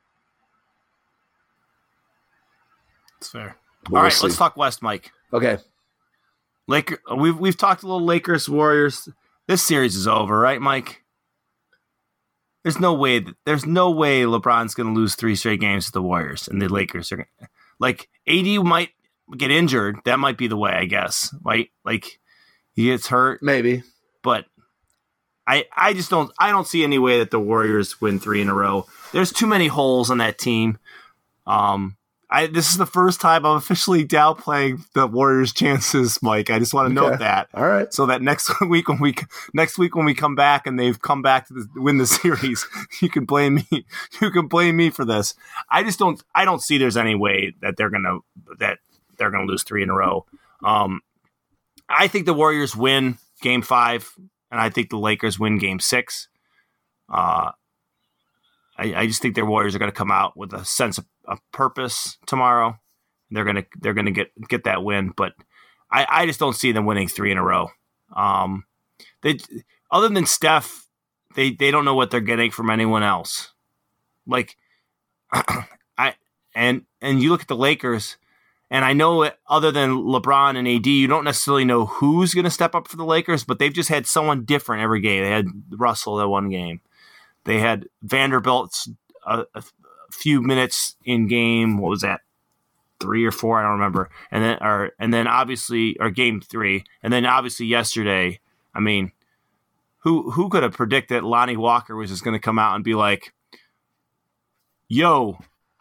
That's fair. But All we'll right, see. let's talk West, Mike. Okay. Laker. We've we've talked a little Lakers, Warriors. This series is over, right, Mike? There's no way. That, there's no way LeBron's going to lose three straight games to the Warriors, and the Lakers are going to. Like, A D might get injured. That might be the way, I guess. Right? Like, he gets hurt, Maybe. but I I just don't. I don't see any way that the Warriors win three in a row. There's too many holes on that team. Um. I, this is the first time I'm officially downplaying the Warriors' chances, Mike. I just want to Okay. note that, All right. so that next week when we next week when we come back and they've come back to the, win the series, you can blame me. You can blame me for this. I just don't. I don't see there's any way that they're gonna that they're gonna lose three in a row. Um, I think the Warriors win Game Five, and I think the Lakers win Game Six. Uh, I, I just think their Warriors are going to come out with a sense of, of purpose tomorrow. They're going to they're going to get get that win, but I, I just don't see them winning three in a row. Um, they other than Steph, they they don't know what they're getting from anyone else. Like I and and you look at the Lakers, and I know it, other than LeBron and A D, you don't necessarily know who's going to step up for the Lakers, but they've just had someone different every game. They had Russell that one game. They had Vanderbilt a, a few minutes in game. What was that? Three or four? I don't remember. And then, or and then obviously, or game three. And then obviously yesterday. I mean, who who could have predicted Lonnie Walker was just going to come out and be like, "Yo,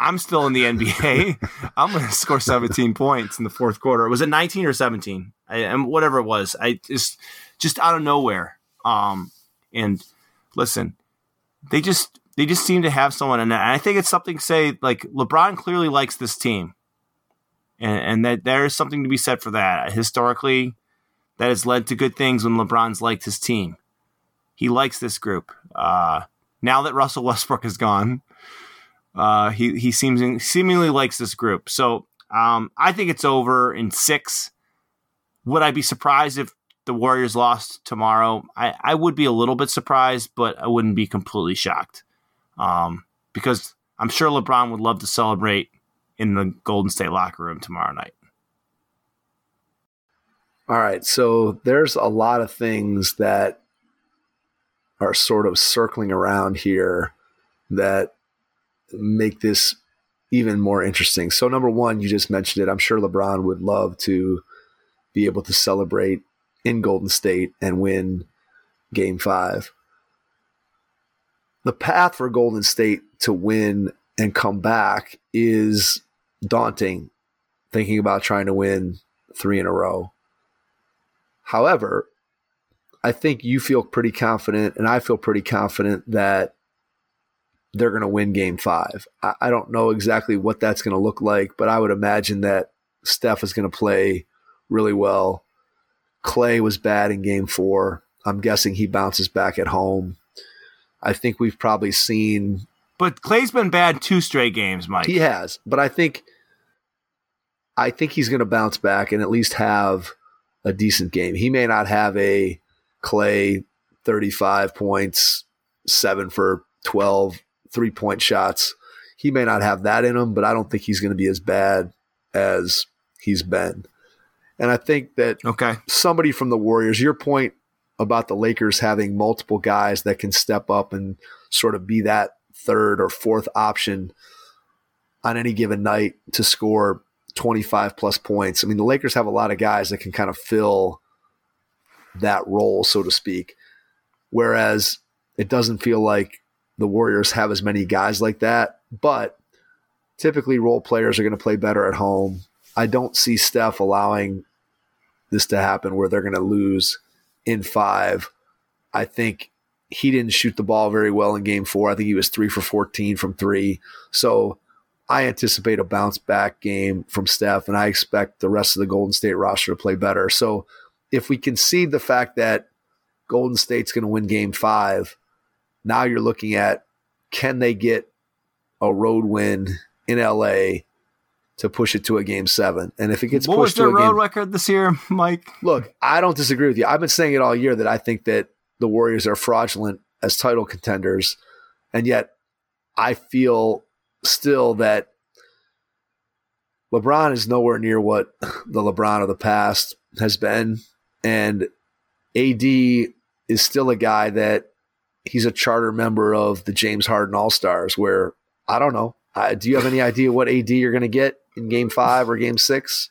I'm still in the N B A. I'm going to score seventeen points in the fourth quarter. Was it nineteen or seventeen? I, and whatever it was, I just just out of nowhere. Um, and listen, they just they just seem to have someone, and I think it's something to say. Like LeBron clearly likes this team, and, and that there is something to be said for that. Historically, that has led to good things when LeBron's liked his team. He likes this group. Uh, now that Russell Westbrook is gone. Uh, he he seems seemingly likes this group, so um, I think it's over in six. Would I be surprised if the Warriors lost tomorrow? I, I would be a little bit surprised, but I wouldn't be completely shocked um, because I'm sure LeBron would love to celebrate in the Golden State locker room tomorrow night. All right, so there's a lot of things that are sort of circling around here that make this even more interesting. So number one, you just mentioned it. I'm sure LeBron would love to be able to celebrate in Golden State and win game five. The path for Golden State to win and come back is daunting, thinking about trying to win three in a row. However, I think you feel pretty confident, and I feel pretty confident that they're going to win game five. I, I don't know exactly what that's going to look like, but I would imagine that Steph is going to play really well. Clay was bad in game four. I'm guessing he bounces back at home. I think we've probably seen... But Clay's been bad two straight games, Mike. He has, but I think I think he's going to bounce back and at least have a decent game. He may not have a Clay thirty-five points, seven for twelve, three-point shots. He may not have that in him, but I don't think he's going to be as bad as he's been. And I think that okay. somebody from the Warriors, your point about the Lakers having multiple guys that can step up and sort of be that third or fourth option on any given night to score twenty-five plus points. I mean, the Lakers have a lot of guys that can kind of fill that role, so to speak, whereas it doesn't feel like the Warriors have as many guys like that, but typically role players are going to play better at home. I don't see Steph allowing this to happen where they're going to lose in five. I think he didn't shoot the ball very well in game four. I think he was three for fourteen from three. So I anticipate a bounce back game from Steph, and I expect the rest of the Golden State roster to play better. So if we concede the fact that Golden State's going to win game five, now you're looking at, can they get a road win in L A to push it to a game seven? And if it gets what pushed to a game... What was their road record this year, Mike? Look, I don't disagree with you. I've been saying it all year that I think that the Warriors are fraudulent as title contenders, and yet I feel still that LeBron is nowhere near what the LeBron of the past has been, and A D is still a guy that he's a charter member of the James Harden All-Stars, where, I don't know, uh, do you have any idea what A D you're going to get in game five or game six?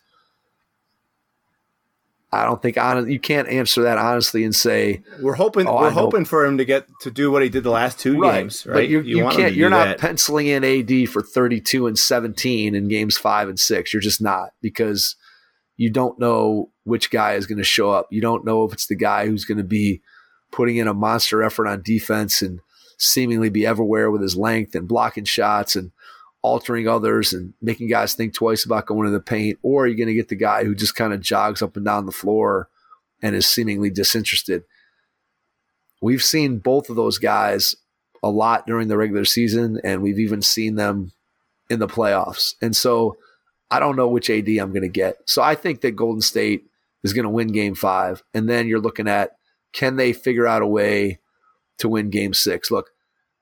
I don't think on, you can't answer that honestly and say we're hoping oh, we're hoping for him to get to do what he did the last two right. games, right? But you're, you you want can't. him to You're do not that. penciling in A D for thirty-two and seventeen in games five and six. You're just not, because you don't know which guy is going to show up. You don't know if it's the guy who's going to be putting in a monster effort on defense and seemingly be everywhere with his length and blocking shots and altering others and making guys think twice about going to the paint, or are you going to get the guy who just kind of jogs up and down the floor and is seemingly disinterested? We've seen both of those guys a lot during the regular season, and we've even seen them in the playoffs. And so I don't know which A D I'm going to get. So I think that Golden State is going to win game five, and then you're looking at, can they figure out a way to win game six? Look,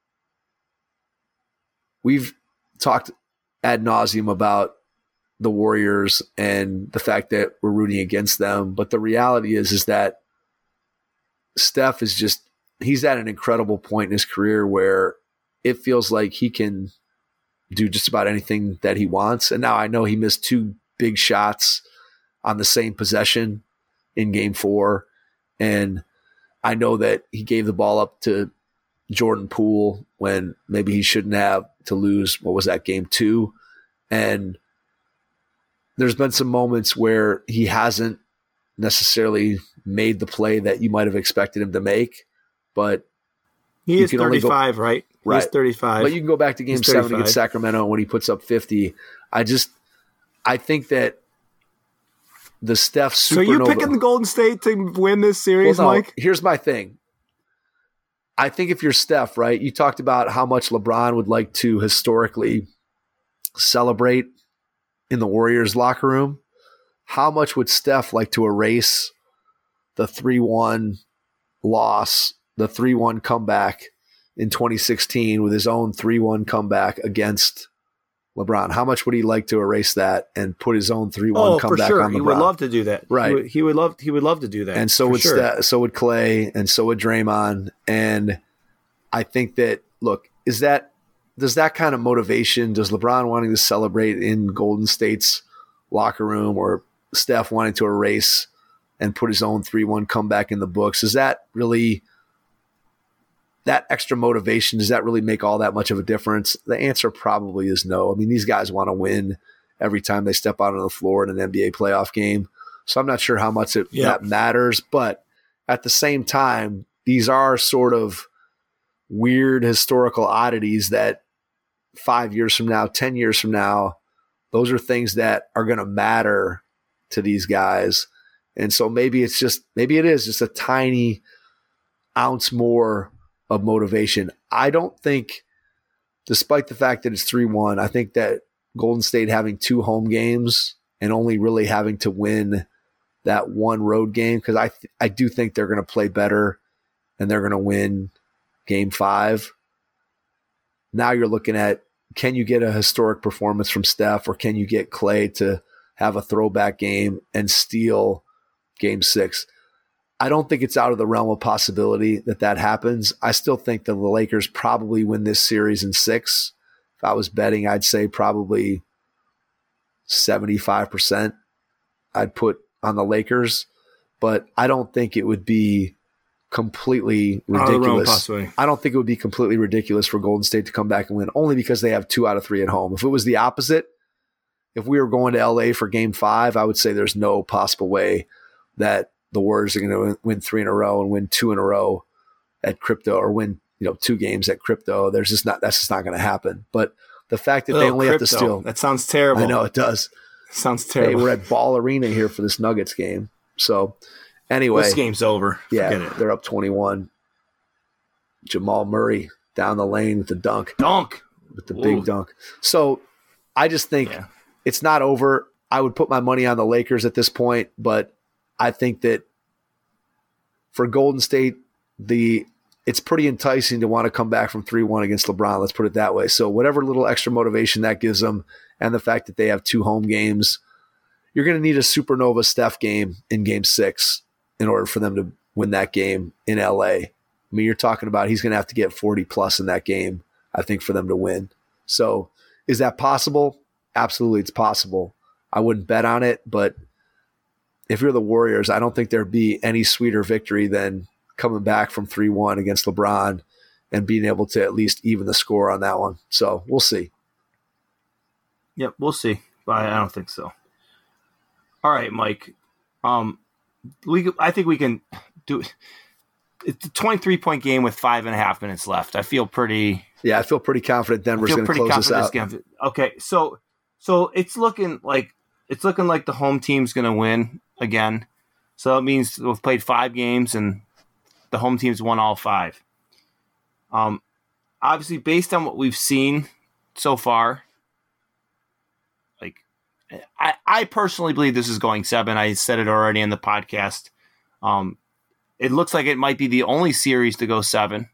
we've talked ad nauseum about the Warriors and the fact that we're rooting against them. But the reality is, is that Steph is just, he's at an incredible point in his career where it feels like he can do just about anything that he wants. And now I know he missed two big shots on the same possession in game four. And I know that he gave the ball up to Jordan Poole when maybe he shouldn't have, to lose, what was that, game two? And there's been some moments where he hasn't necessarily made the play that you might have expected him to make, but he is thirty-five, go, right? Right. He's thirty-five. But you can go back to game seven against Sacramento when he puts up fifty. I just, I think that the Steph supernova. So you're picking the Golden State to win this series, well, no, Mike? Here's my thing. I think if you're Steph, right, you talked about how much LeBron would like to historically celebrate in the Warriors locker room. How much would Steph like to erase the three one loss, the three one comeback in twenty sixteen with his own three one comeback against LeBron? How much would he like to erase that and put his own three one oh, comeback for sure. on LeBron? He would love to do that. Right. He would, he would love he would love to do that. And so would sure. Steph, so would Clay, and so would Draymond. And I think that, look, is that does that kind of motivation, does LeBron wanting to celebrate in Golden State's locker room, or Steph wanting to erase and put his own three one comeback in the books, is that really that extra motivation? Does that really make all that much of a difference? The answer probably is no. I mean, these guys want to win every time they step out on the floor in an N B A playoff game. So I'm not sure how much it, yep. that matters. But at the same time, these are sort of weird historical oddities that five years from now, ten years from now, those are things that are going to matter to these guys. And so maybe it's just, maybe it is just a tiny ounce more of motivation. I don't think, despite the fact that it's three one, I think that Golden State having two home games and only really having to win that one road game, because I th- I do think they're going to play better and they're going to win game five. Now you're looking at, can you get a historic performance from Steph, or can you get Clay to have a throwback game and steal game six? I don't think it's out of the realm of possibility that that happens. I still think that the Lakers probably win this series in six. If I was betting, I'd say probably seventy-five percent I'd put on the Lakers, but I don't think it would be completely ridiculous. I don't think it would be completely ridiculous for Golden State to come back and win, only because they have two out of three at home. If it was the opposite, if we were going to L A for game five, I would say there's no possible way that the Warriors are going to win three in a row and win two in a row at Crypto, or win, you know, two games at Crypto. There's just not, that's just not going to happen. But the fact that oh, they only Crypto. have to steal. That sounds terrible. I know it does. Sounds terrible. Hey, we're at Ball Arena here for this Nuggets game. So anyway. This game's over. Yeah, Forget it. They're up twenty-one. Jamal Murray down the lane with the dunk. Dunk. With the Ooh. big dunk. So I just think yeah. it's not over. I would put my money on the Lakers at this point, but I think that for Golden State, the it's pretty enticing to want to come back from three one against LeBron. Let's put it that way. So whatever little extra motivation that gives them, and the fact that they have two home games, you're going to need a supernova Steph game in game six in order for them to win that game in L A. I mean, you're talking about he's going to have to get forty plus in that game, I think, for them to win. So is that possible? Absolutely, it's possible. I wouldn't bet on it, but if you're the Warriors, I don't think there'd be any sweeter victory than coming back from three one against LeBron and being able to at least even the score on that one. So we'll see. Yep, we'll see. But I don't think so. All right, Mike. Um, we I think we can do it. It's a twenty-three point game with five and a half minutes left. I feel pretty. Yeah, I feel pretty confident Denver's going to close this out. This okay, so so it's looking like it's looking like the home team's going to win again. So it means we've played five games and the home team's won all five. Um, obviously, based on what we've seen so far, like I, I personally believe this is going seven. I said it already in the podcast. Um, it looks like it might be the only series to go seven.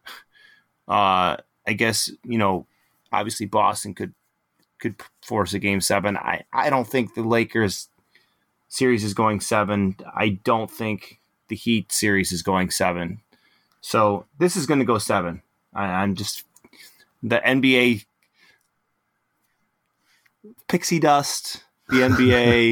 Uh, I guess, you know, obviously Boston could could force a game seven. I, I don't think the Lakers series is going seven. I don't think the Heat series is going seven. So this is going to go seven. I, I'm just the N B A pixie dust, the N B A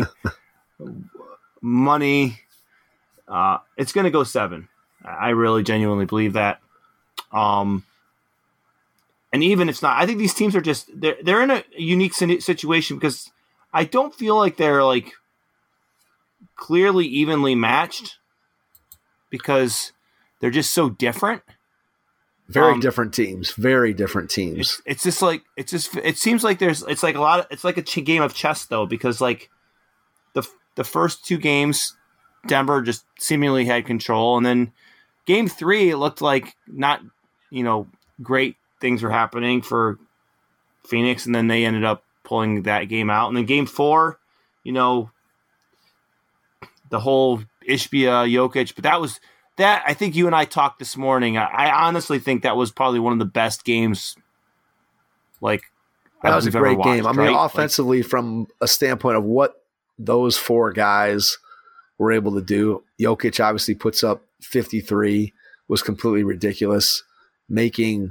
money. Uh, it's going to go seven. I really genuinely believe that. Um, And even if it's not, I think these teams are just they're they're in a unique situation because I don't feel like they're like clearly evenly matched because they're just so different. Very um, different teams. Very different teams. It's, it's just like it's just it seems like there's it's like a lot of it's like a ch- game of chess though because like the the first two games Denver just seemingly had control and then game three it looked like not you know great things were happening for Phoenix and then they ended up pulling that game out and then game four you know the whole Ishbia Jokic but that was that I think you and I talked this morning. I, I honestly think that was probably one of the best games. Like that was a great watched, game. I mean, right? offensively, like, from a standpoint of what those four guys were able to do, Jokic obviously puts up fifty-three, was completely ridiculous, making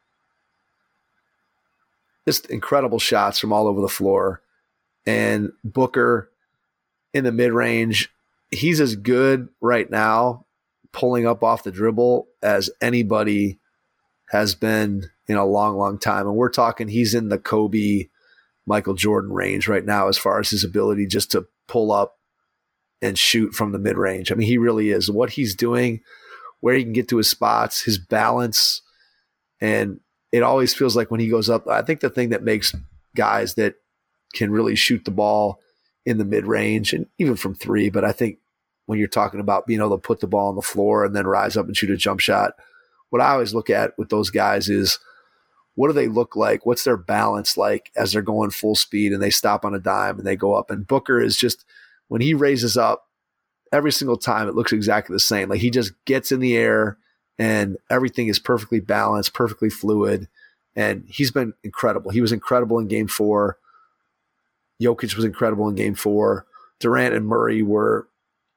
just incredible shots from all over the floor. And Booker in the mid-range, he's as good right now pulling up off the dribble as anybody has been in a long, long time. And we're talking he's in the Kobe, Michael Jordan range right now as far as his ability just to pull up and shoot from the mid-range. I mean, he really is. What he's doing, where he can get to his spots, his balance, and it always feels like when he goes up, I think the thing that makes guys that can really shoot the ball in the mid-range and even from three, but I think when you're talking about being able to put the ball on the floor and then rise up and shoot a jump shot, what I always look at with those guys is what do they look like? What's their balance like as they're going full speed and they stop on a dime and they go up? And Booker is just, when he raises up, every single time it looks exactly the same. Like he just gets in the air and everything is perfectly balanced, perfectly fluid. And he's been incredible. He was incredible in game four. Jokic was incredible in game four. Durant and Murray were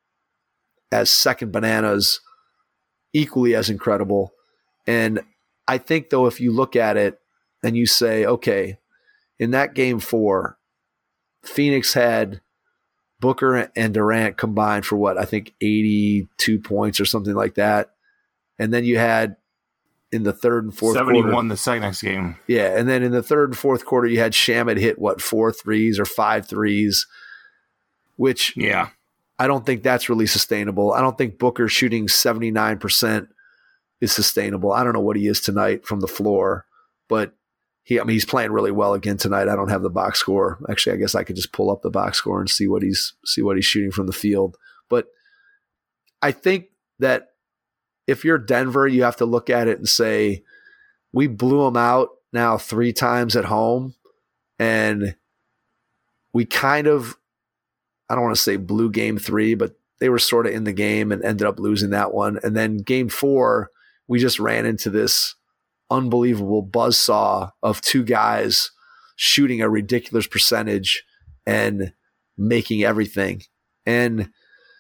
as second bananas, equally as incredible. And I think, though, if you look at it and you say, okay, in that game four, Phoenix had Booker and Durant combined for what, I think eighty-two points or something like that. And then you had in the third and fourth seventy-one quarter. the second next game. Yeah, and then in the third and fourth quarter, you had Shamet hit, what, four threes or five threes, which yeah. I don't think that's really sustainable. I don't think Booker shooting seventy-nine percent is sustainable. I don't know what he is tonight from the floor, but he, I mean, he's playing really well again tonight. I don't have the box score. Actually, I guess I could just pull up the box score and see what he's see what he's shooting from the field. But I think that if you're Denver, you have to look at it and say, we blew them out now three times at home, and we kind of, I don't want to say blew game three, but they were sort of in the game and ended up losing that one. And then game four, we just ran into this unbelievable buzzsaw of two guys shooting a ridiculous percentage and making everything. And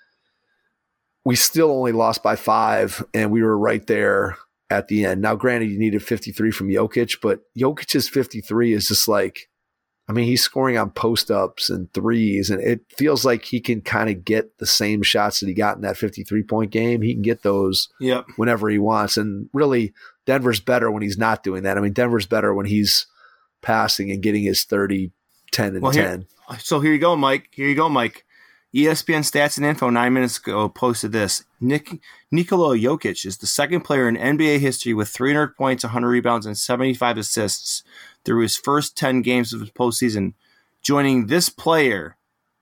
we still only lost by five, and we were right there at the end. Now, granted, you needed fifty-three from Jokic, but Jokic's fifty-three is just like, I mean, he's scoring on post-ups and threes, and it feels like he can kind of get the same shots that he got in that fifty-three-point game. He can get those yep. whenever he wants. And really, Denver's better when he's not doing that. I mean, Denver's better when he's passing and getting his thirty, ten, and well, ten. Here, so here you go, Mike. Here you go, Mike. E S P N Stats and Info nine minutes ago posted this. Nik- Nikola Jokic is the second player in N B A history with three hundred points, one hundred rebounds, and seventy-five assists through his first ten games of the postseason, joining this player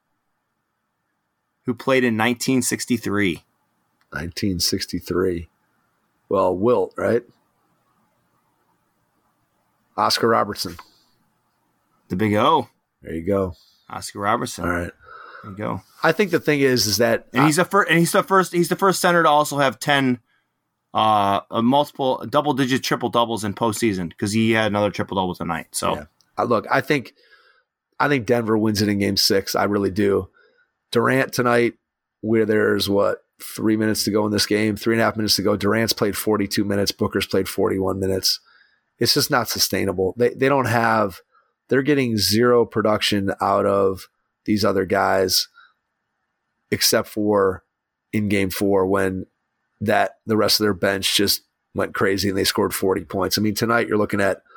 who played in nineteen sixty-three. nineteen sixty-three. Well, Wilt, right? Oscar Robertson. The big O. There you go. Oscar Robertson. All right. There you go. I think the thing is, is that, and he's a first, and he's the first, he's the first center to also have ten, uh, a multiple double digit triple doubles in postseason because he had another triple double tonight. So yeah. uh, look, I think, I think Denver wins it in game six. I really do. Durant tonight, where there's what, three minutes to go in this game, three and a half minutes to go. Durant's played forty-two minutes. Booker's played forty-one minutes. It's just not sustainable. They they don't have, they're getting zero production out of these other guys, except for in game four when that the rest of their bench just went crazy and they scored forty points. I mean, tonight you're looking at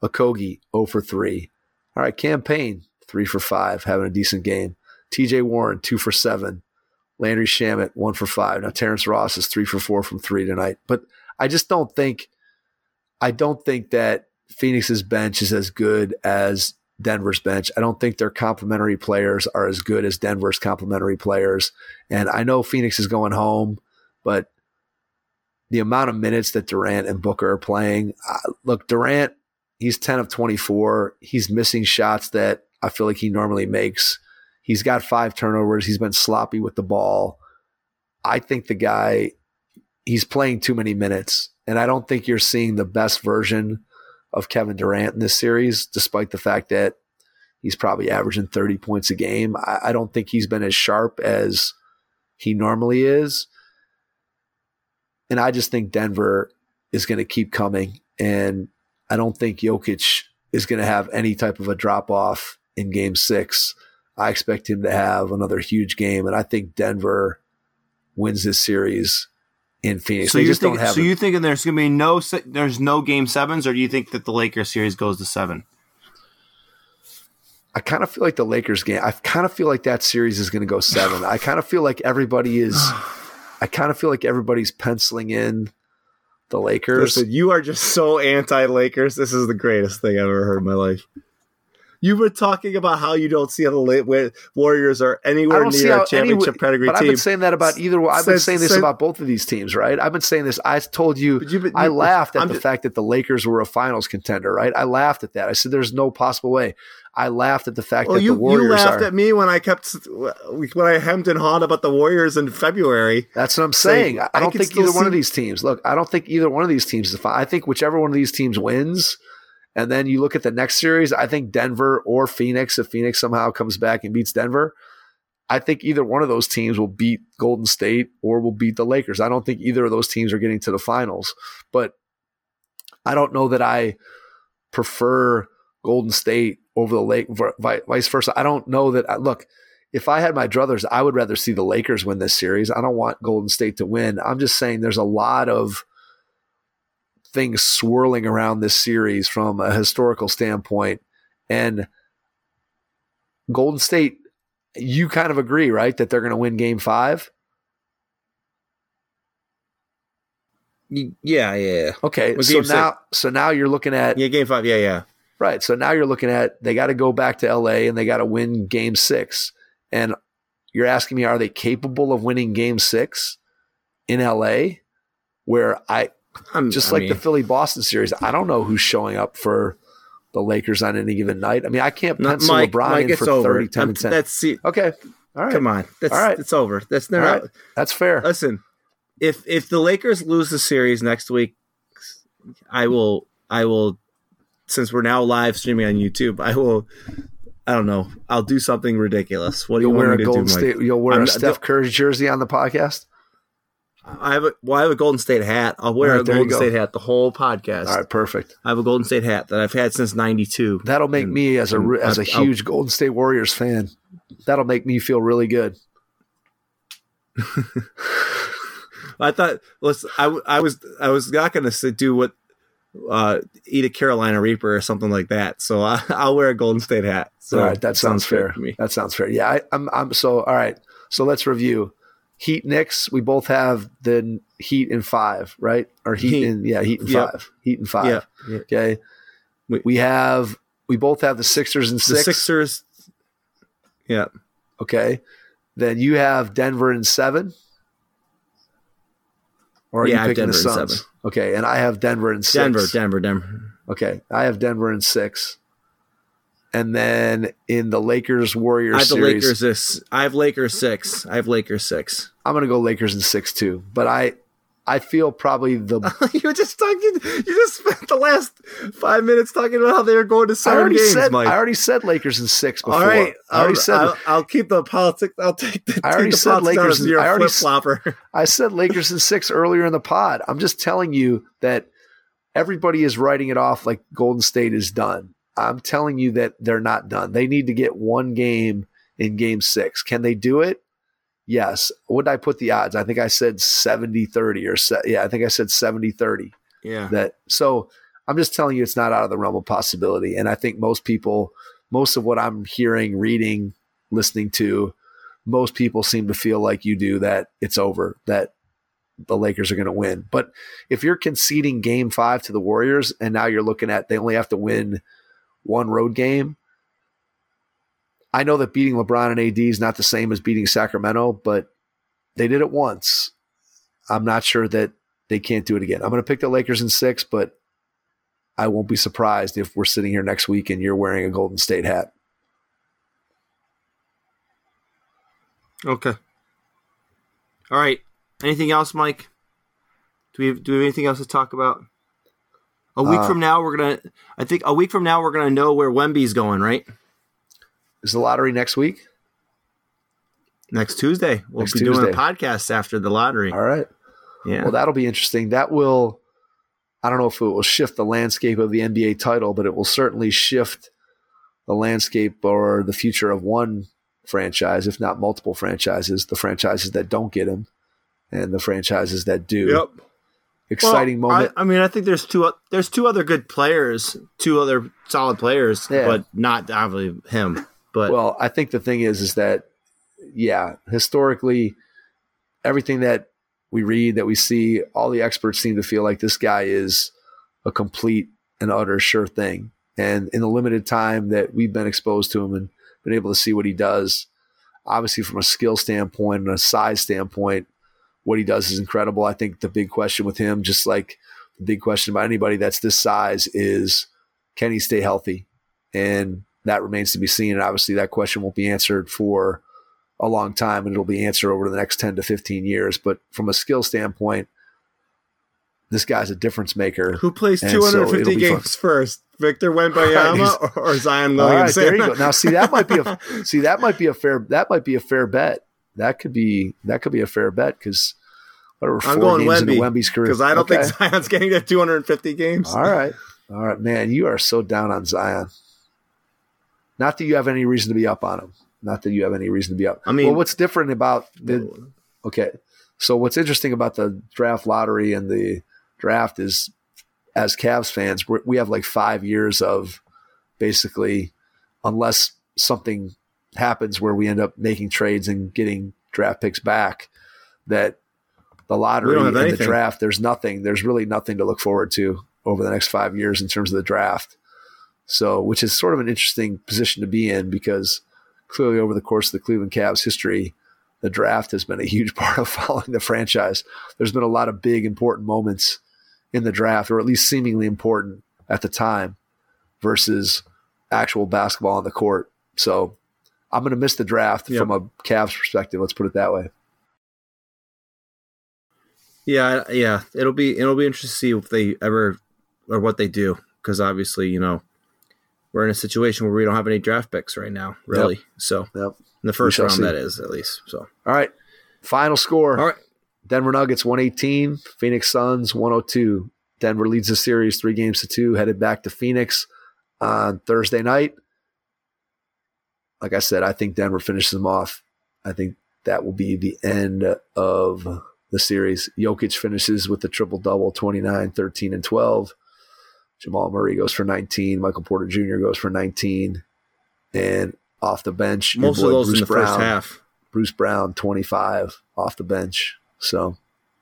Okogie, zero for three. All right, Cam Payne, three for five, having a decent game. T J Warren, two for seven. Landry Shamet, one for five. Now Terrence Ross is three for four from three tonight. But I just don't think I don't think that Phoenix's bench is as good as Denver's bench. I don't think their complementary players are as good as Denver's complementary players. And I know Phoenix is going home, but the amount of minutes that Durant and Booker are playing, uh, look, Durant, he's ten of twenty-four. He's missing shots that I feel like he normally makes. He's got five turnovers. He's been sloppy with the ball. I think the guy, he's playing too many minutes. And I don't think you're seeing the best version of Kevin Durant in this series, despite the fact that he's probably averaging thirty points a game. I, I don't think he's been as sharp as he normally is. And I just think Denver is going to keep coming. And I don't think Jokic is going to have any type of a drop-off in game six. I expect him to have another huge game. And I think Denver wins this series in Phoenix. So they you just think? don't have So a- you thinking there's going to be no se- there's no game sevens, or do you think that the Lakers series goes to seven? I kind of feel like the Lakers game, I kind of feel like that series is going to go seven. I kind of feel like everybody is, I kind of feel like everybody's penciling in the Lakers. Listen, you are just so anti-Lakers. This is the greatest thing I've ever heard in my life. You were talking about how you don't see how the La- Warriors are I anywhere don't see near how a championship any, pedigree but team. I've been saying that about either. I've been Since- saying this since- about both of these teams, right? I've been saying this. I told you, But you've been- I you- laughed at I'm the just- fact that the Lakers were a finals contender, right? I laughed at that. I said, there's no possible way. I laughed at the fact Well, that you, the Warriors you laughed are. at me when I kept when I hemmed and hawed about the Warriors in February. That's what I'm saying. Saying, I I don't can think still either one of see- these teams. Look, I don't think either one of these teams is fine. I think whichever one of these teams wins, and then you look at the next series, I think Denver or Phoenix, if Phoenix somehow comes back and beats Denver, I think either one of those teams will beat Golden State or will beat the Lakers. I don't think either of those teams are getting to the finals. But I don't know that I prefer Golden State over the Lake, vice versa. I don't know that. Look, if I had my druthers, I would rather see the Lakers win this series. I don't want Golden State to win. I'm just saying there's a lot of things swirling around this series from a historical standpoint. And Golden State, you kind of agree, right, that they're going to win game five? Yeah, yeah, yeah. Okay, Well, so game now, so now you're looking at Yeah, game five. Yeah, yeah. right. So now you're looking at they got to go back to L A and they got to win game six. And you're asking me, are they capable of winning game six in L A? Where I I'm, just I like mean, the Philly Boston series, I don't know who's showing up for the Lakers on any given night. I mean, I can't no, pencil Mike, LeBron Mike, in it's for over. thirty, ten, I'm- and ten. That's see, Okay, all right, come on. That's All right. it's over. That's all never. right. That's fair. Listen, if if the Lakers lose the series next week, I will I will since we're now live streaming on YouTube, I will I don't know. I'll do something ridiculous. What do You'll you wear want a me to Golden do, Mike? State. You'll wear I'm a not- Steph Curry jersey on the podcast. I have a well, I have a Golden State hat. I'll wear All right, a there you Golden go. State hat the whole podcast. All right, perfect. I have a Golden State hat that I've had since ninety-two. That'll make And- me as a and as a I'll- I'll- huge Golden State Warriors fan. That'll make me feel really good. I thought listen, I, w- I was I was not going to do what uh, eat a Carolina Reaper or something like that. So I, I'll wear a Golden State hat. So all right, that sounds fair. to me. That sounds fair. Yeah, I, I'm. I'm so all right. So let's review. Heat Knicks. We both have the Heat in five, right? Or Heat, Heat. in yeah, Heat in Yep. five. Heat in five. Yeah, yeah. Okay. We- We have. We both have the Sixers in The six. Sixers. Yeah, Okay. Then you have Denver in seven. Or are Yeah, I you have picking Denver the in Suns? seven. Okay, and I have Denver in six. Denver, Denver, Denver. Okay, I have Denver in six. And then in the Lakers Warriors I have the series, Lakers. This I have Lakers six. I have Lakers six. I'm going to go Lakers in six too. But I, I feel probably the. you were just talking. You just spent the last five minutes talking about how they were going to I seven already games, said. Mike. I already said Lakers in six before. All right, I already I'll, said. I'll, I'll keep the politics. I'll take the. I already take the said politics Lakers out in- of your I already flip s- flopper. I said Lakers in six earlier in the pod. I'm just telling you that everybody is writing it off like Golden State is done. I'm telling you that they're not done. They need to get one game in game six. Can they do it? Yes. What did I put the odds? I think I said seventy thirty or se- yeah, I think I said seventy thirty. Yeah. That so I'm just telling you it's not out of the realm of possibility. And I think most people, most of what I'm hearing, reading, listening to, most people seem to feel like you do, that it's over, that the Lakers are going to win. But if you're conceding game five to the Warriors and now you're looking at they only have to win one road game, I know that beating LeBron and A D is not the same as beating Sacramento, but they did it once. I'm not sure that they can't do it again. I'm going to pick the Lakers in six, but I won't be surprised if we're sitting here next week and you're wearing a Golden State hat. Okay. All right. Anything else, Mike? Do we have, do we have anything else to talk about? A week uh, from now, we're gonna. I think a week from now, we're gonna know where Wemby's going. Right? Is the lottery next week? Next Tuesday. We'll next be Tuesday. doing a podcast after the lottery. All right. Yeah. Well, that'll be interesting. That will. I don't know if it will shift the landscape of the N B A title, but it will certainly shift the landscape or the future of one franchise, if not multiple franchises, the franchises that don't get him and the franchises that do. Yep. Exciting well, moment. I, I mean, I think there's two there's two other good players, two other solid players, yeah. but not obviously him. But well, I think the thing is, is that, yeah, historically, everything that we read, that we see, all the experts seem to feel like this guy is a complete and utter sure thing. And in the limited time that we've been exposed to him and been able to see what he does, obviously from a skill standpoint and a size standpoint, what he does is incredible. I think the big question with him, just like the big question about anybody that's this size, is can he stay healthy? And that remains to be seen. And obviously that question won't be answered for a long time, and it'll be answered over the next ten to fifteen years. But from a skill standpoint, this guy's a difference maker. Who plays two hundred fifty so games fun. first? Victor Wembanyama right, or Zion Williamson? Right, there you go. Now, see that might be a see that might be a fair that might be a fair bet. That could be that could be a fair bet because whatever four I'm going games Wemby, into Wemby's career, because I don't okay. think Zion's getting to two hundred fifty games. All right, all right, man, you are so down on Zion. Not that you have any reason to be up on him. Not that you have any reason to be up. I mean, well, what's different about the okay? So what's interesting about the draft lottery and the draft is, as Cavs fans, we're, we have like five years of basically, unless something happens where we end up making trades and getting draft picks back, that the lottery and anything. the draft, there's nothing. There's really nothing to look forward to over the next five years in terms of the draft. So, which is sort of an interesting position to be in, because clearly over the course of the Cleveland Cavs history, the draft has been a huge part of following the franchise. There's been a lot of big, important moments in the draft, or at least seemingly important at the time, versus actual basketball on the court. So I'm going to miss the draft yep. from a Cavs perspective. Let's put it that way. Yeah, yeah, it'll be it'll be interesting to see if they ever or what they do, because obviously, you know, we're in a situation where we don't have any draft picks right now, really. Yep. So yep. in the first round, see. that is at least. So all right, final score. All right, Denver Nuggets one eighteen, Phoenix Suns one oh two. Denver leads the series three games to two, headed back to Phoenix on Thursday night. Like I said, I think Denver finishes them off. I think that will be the end of the series. Jokic finishes with the triple-double, twenty-nine, thirteen, and twelve. Jamal Murray goes for nineteen. Michael Porter Junior goes for nineteen. And off the bench, most of those Bruce in the Brown, first half. Bruce Brown, twenty-five off the bench. So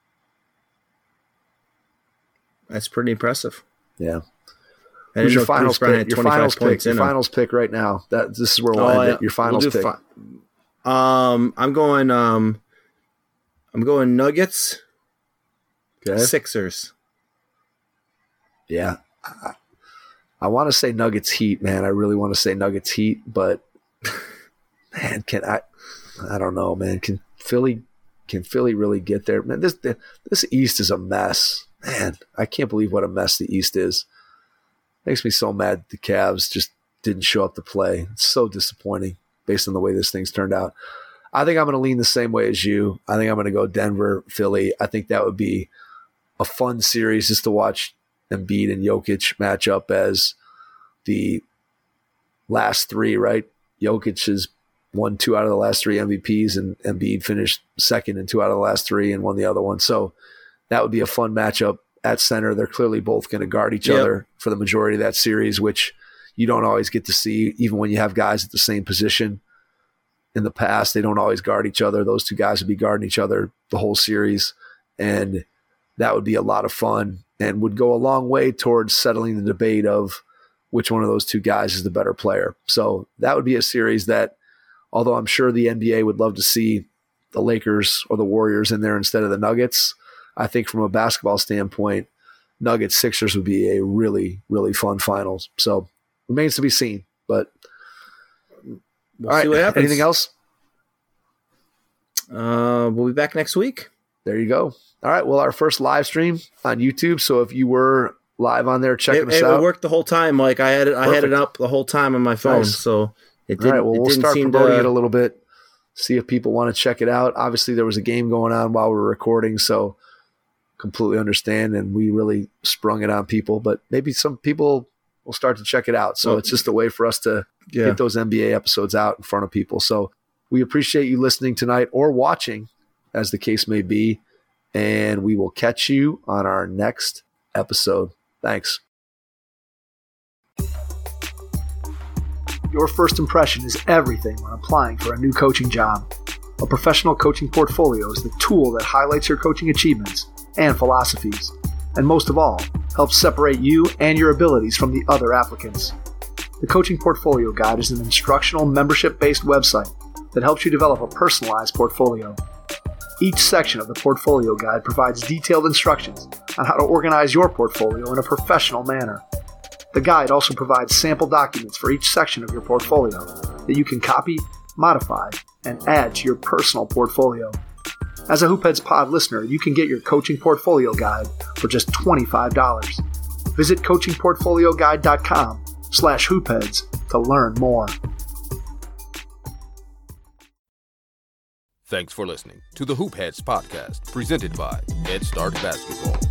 that's pretty impressive. Yeah. Who's your finals pick? Your finals pick. Your him. finals pick right now. That this is where we'll oh, end yeah. it. Your finals we'll pick. Fi- um, I'm going. Um, I'm going Nuggets. Okay. Sixers. Yeah. I, I want to say Nuggets Heat, man. I really want to say Nuggets Heat, but man, can I? I don't know, man. Can Philly? Can Philly really get there? Man, this this East is a mess, man. I can't believe what a mess the East is. Makes me so mad the Cavs just didn't show up to play. It's so disappointing based on the way this thing's turned out. I think I'm going to lean the same way as you. I think I'm going to go Denver, Philly. I think that would be a fun series just to watch Embiid and Jokic match up as the last three, right? Jokic has won two out of the last three M V Ps, and Embiid finished second in two out of the last three and won the other one. So that would be a fun matchup. at center. They're clearly both going to guard each Yep. other for the majority of that series, which you don't always get to see, even when you have guys at the same position. In the past, they don't always guard each other. Those two guys would be guarding each other the whole series, and that would be a lot of fun and would go a long way towards settling the debate of which one of those two guys is the better player. So that would be a series that, although I'm sure the N B A would love to see the Lakers or the Warriors in there instead of the Nuggets, I think from a basketball standpoint, Nuggets Sixers would be a really, really fun finals. So remains to be seen, but We'll all see right. what happens. Anything else? Uh, we'll be back next week. There you go. All right. Well, our first live stream on YouTube. So if you were live on there checking It, us it out, worked the whole time. Like I had it, I had it Perfect. up the whole time on my phone. Nice. So it all didn't. right. Well, it we'll didn't start seem promoting to, it a little bit. See if people want to check it out. Obviously, there was a game going on while we were recording, so completely understand. And we really sprung it on people, but maybe some people will start to check it out. So Well, it's just a way for us to Yeah. get those N B A episodes out in front of people. So we appreciate you listening tonight or watching, as the case may be. And we will catch you on our next episode. Thanks. Your first impression is everything when applying for a new coaching job. A professional coaching portfolio is the tool that highlights your coaching achievements and philosophies, and most of all, helps separate you and your abilities from the other applicants. The Coaching Portfolio Guide is an instructional, membership-based website that helps you develop a personalized portfolio. Each section of the Portfolio Guide provides detailed instructions on how to organize your portfolio in a professional manner. The guide also provides sample documents for each section of your portfolio that you can copy, modify, and add to your personal portfolio. As a Hoopheads Pod listener, you can get your Coaching Portfolio Guide for just twenty-five dollars. Visit coaching portfolio guide dot com slash hoopheads to learn more. Thanks for listening to the Hoop Heads podcast, presented by Head Start Basketball.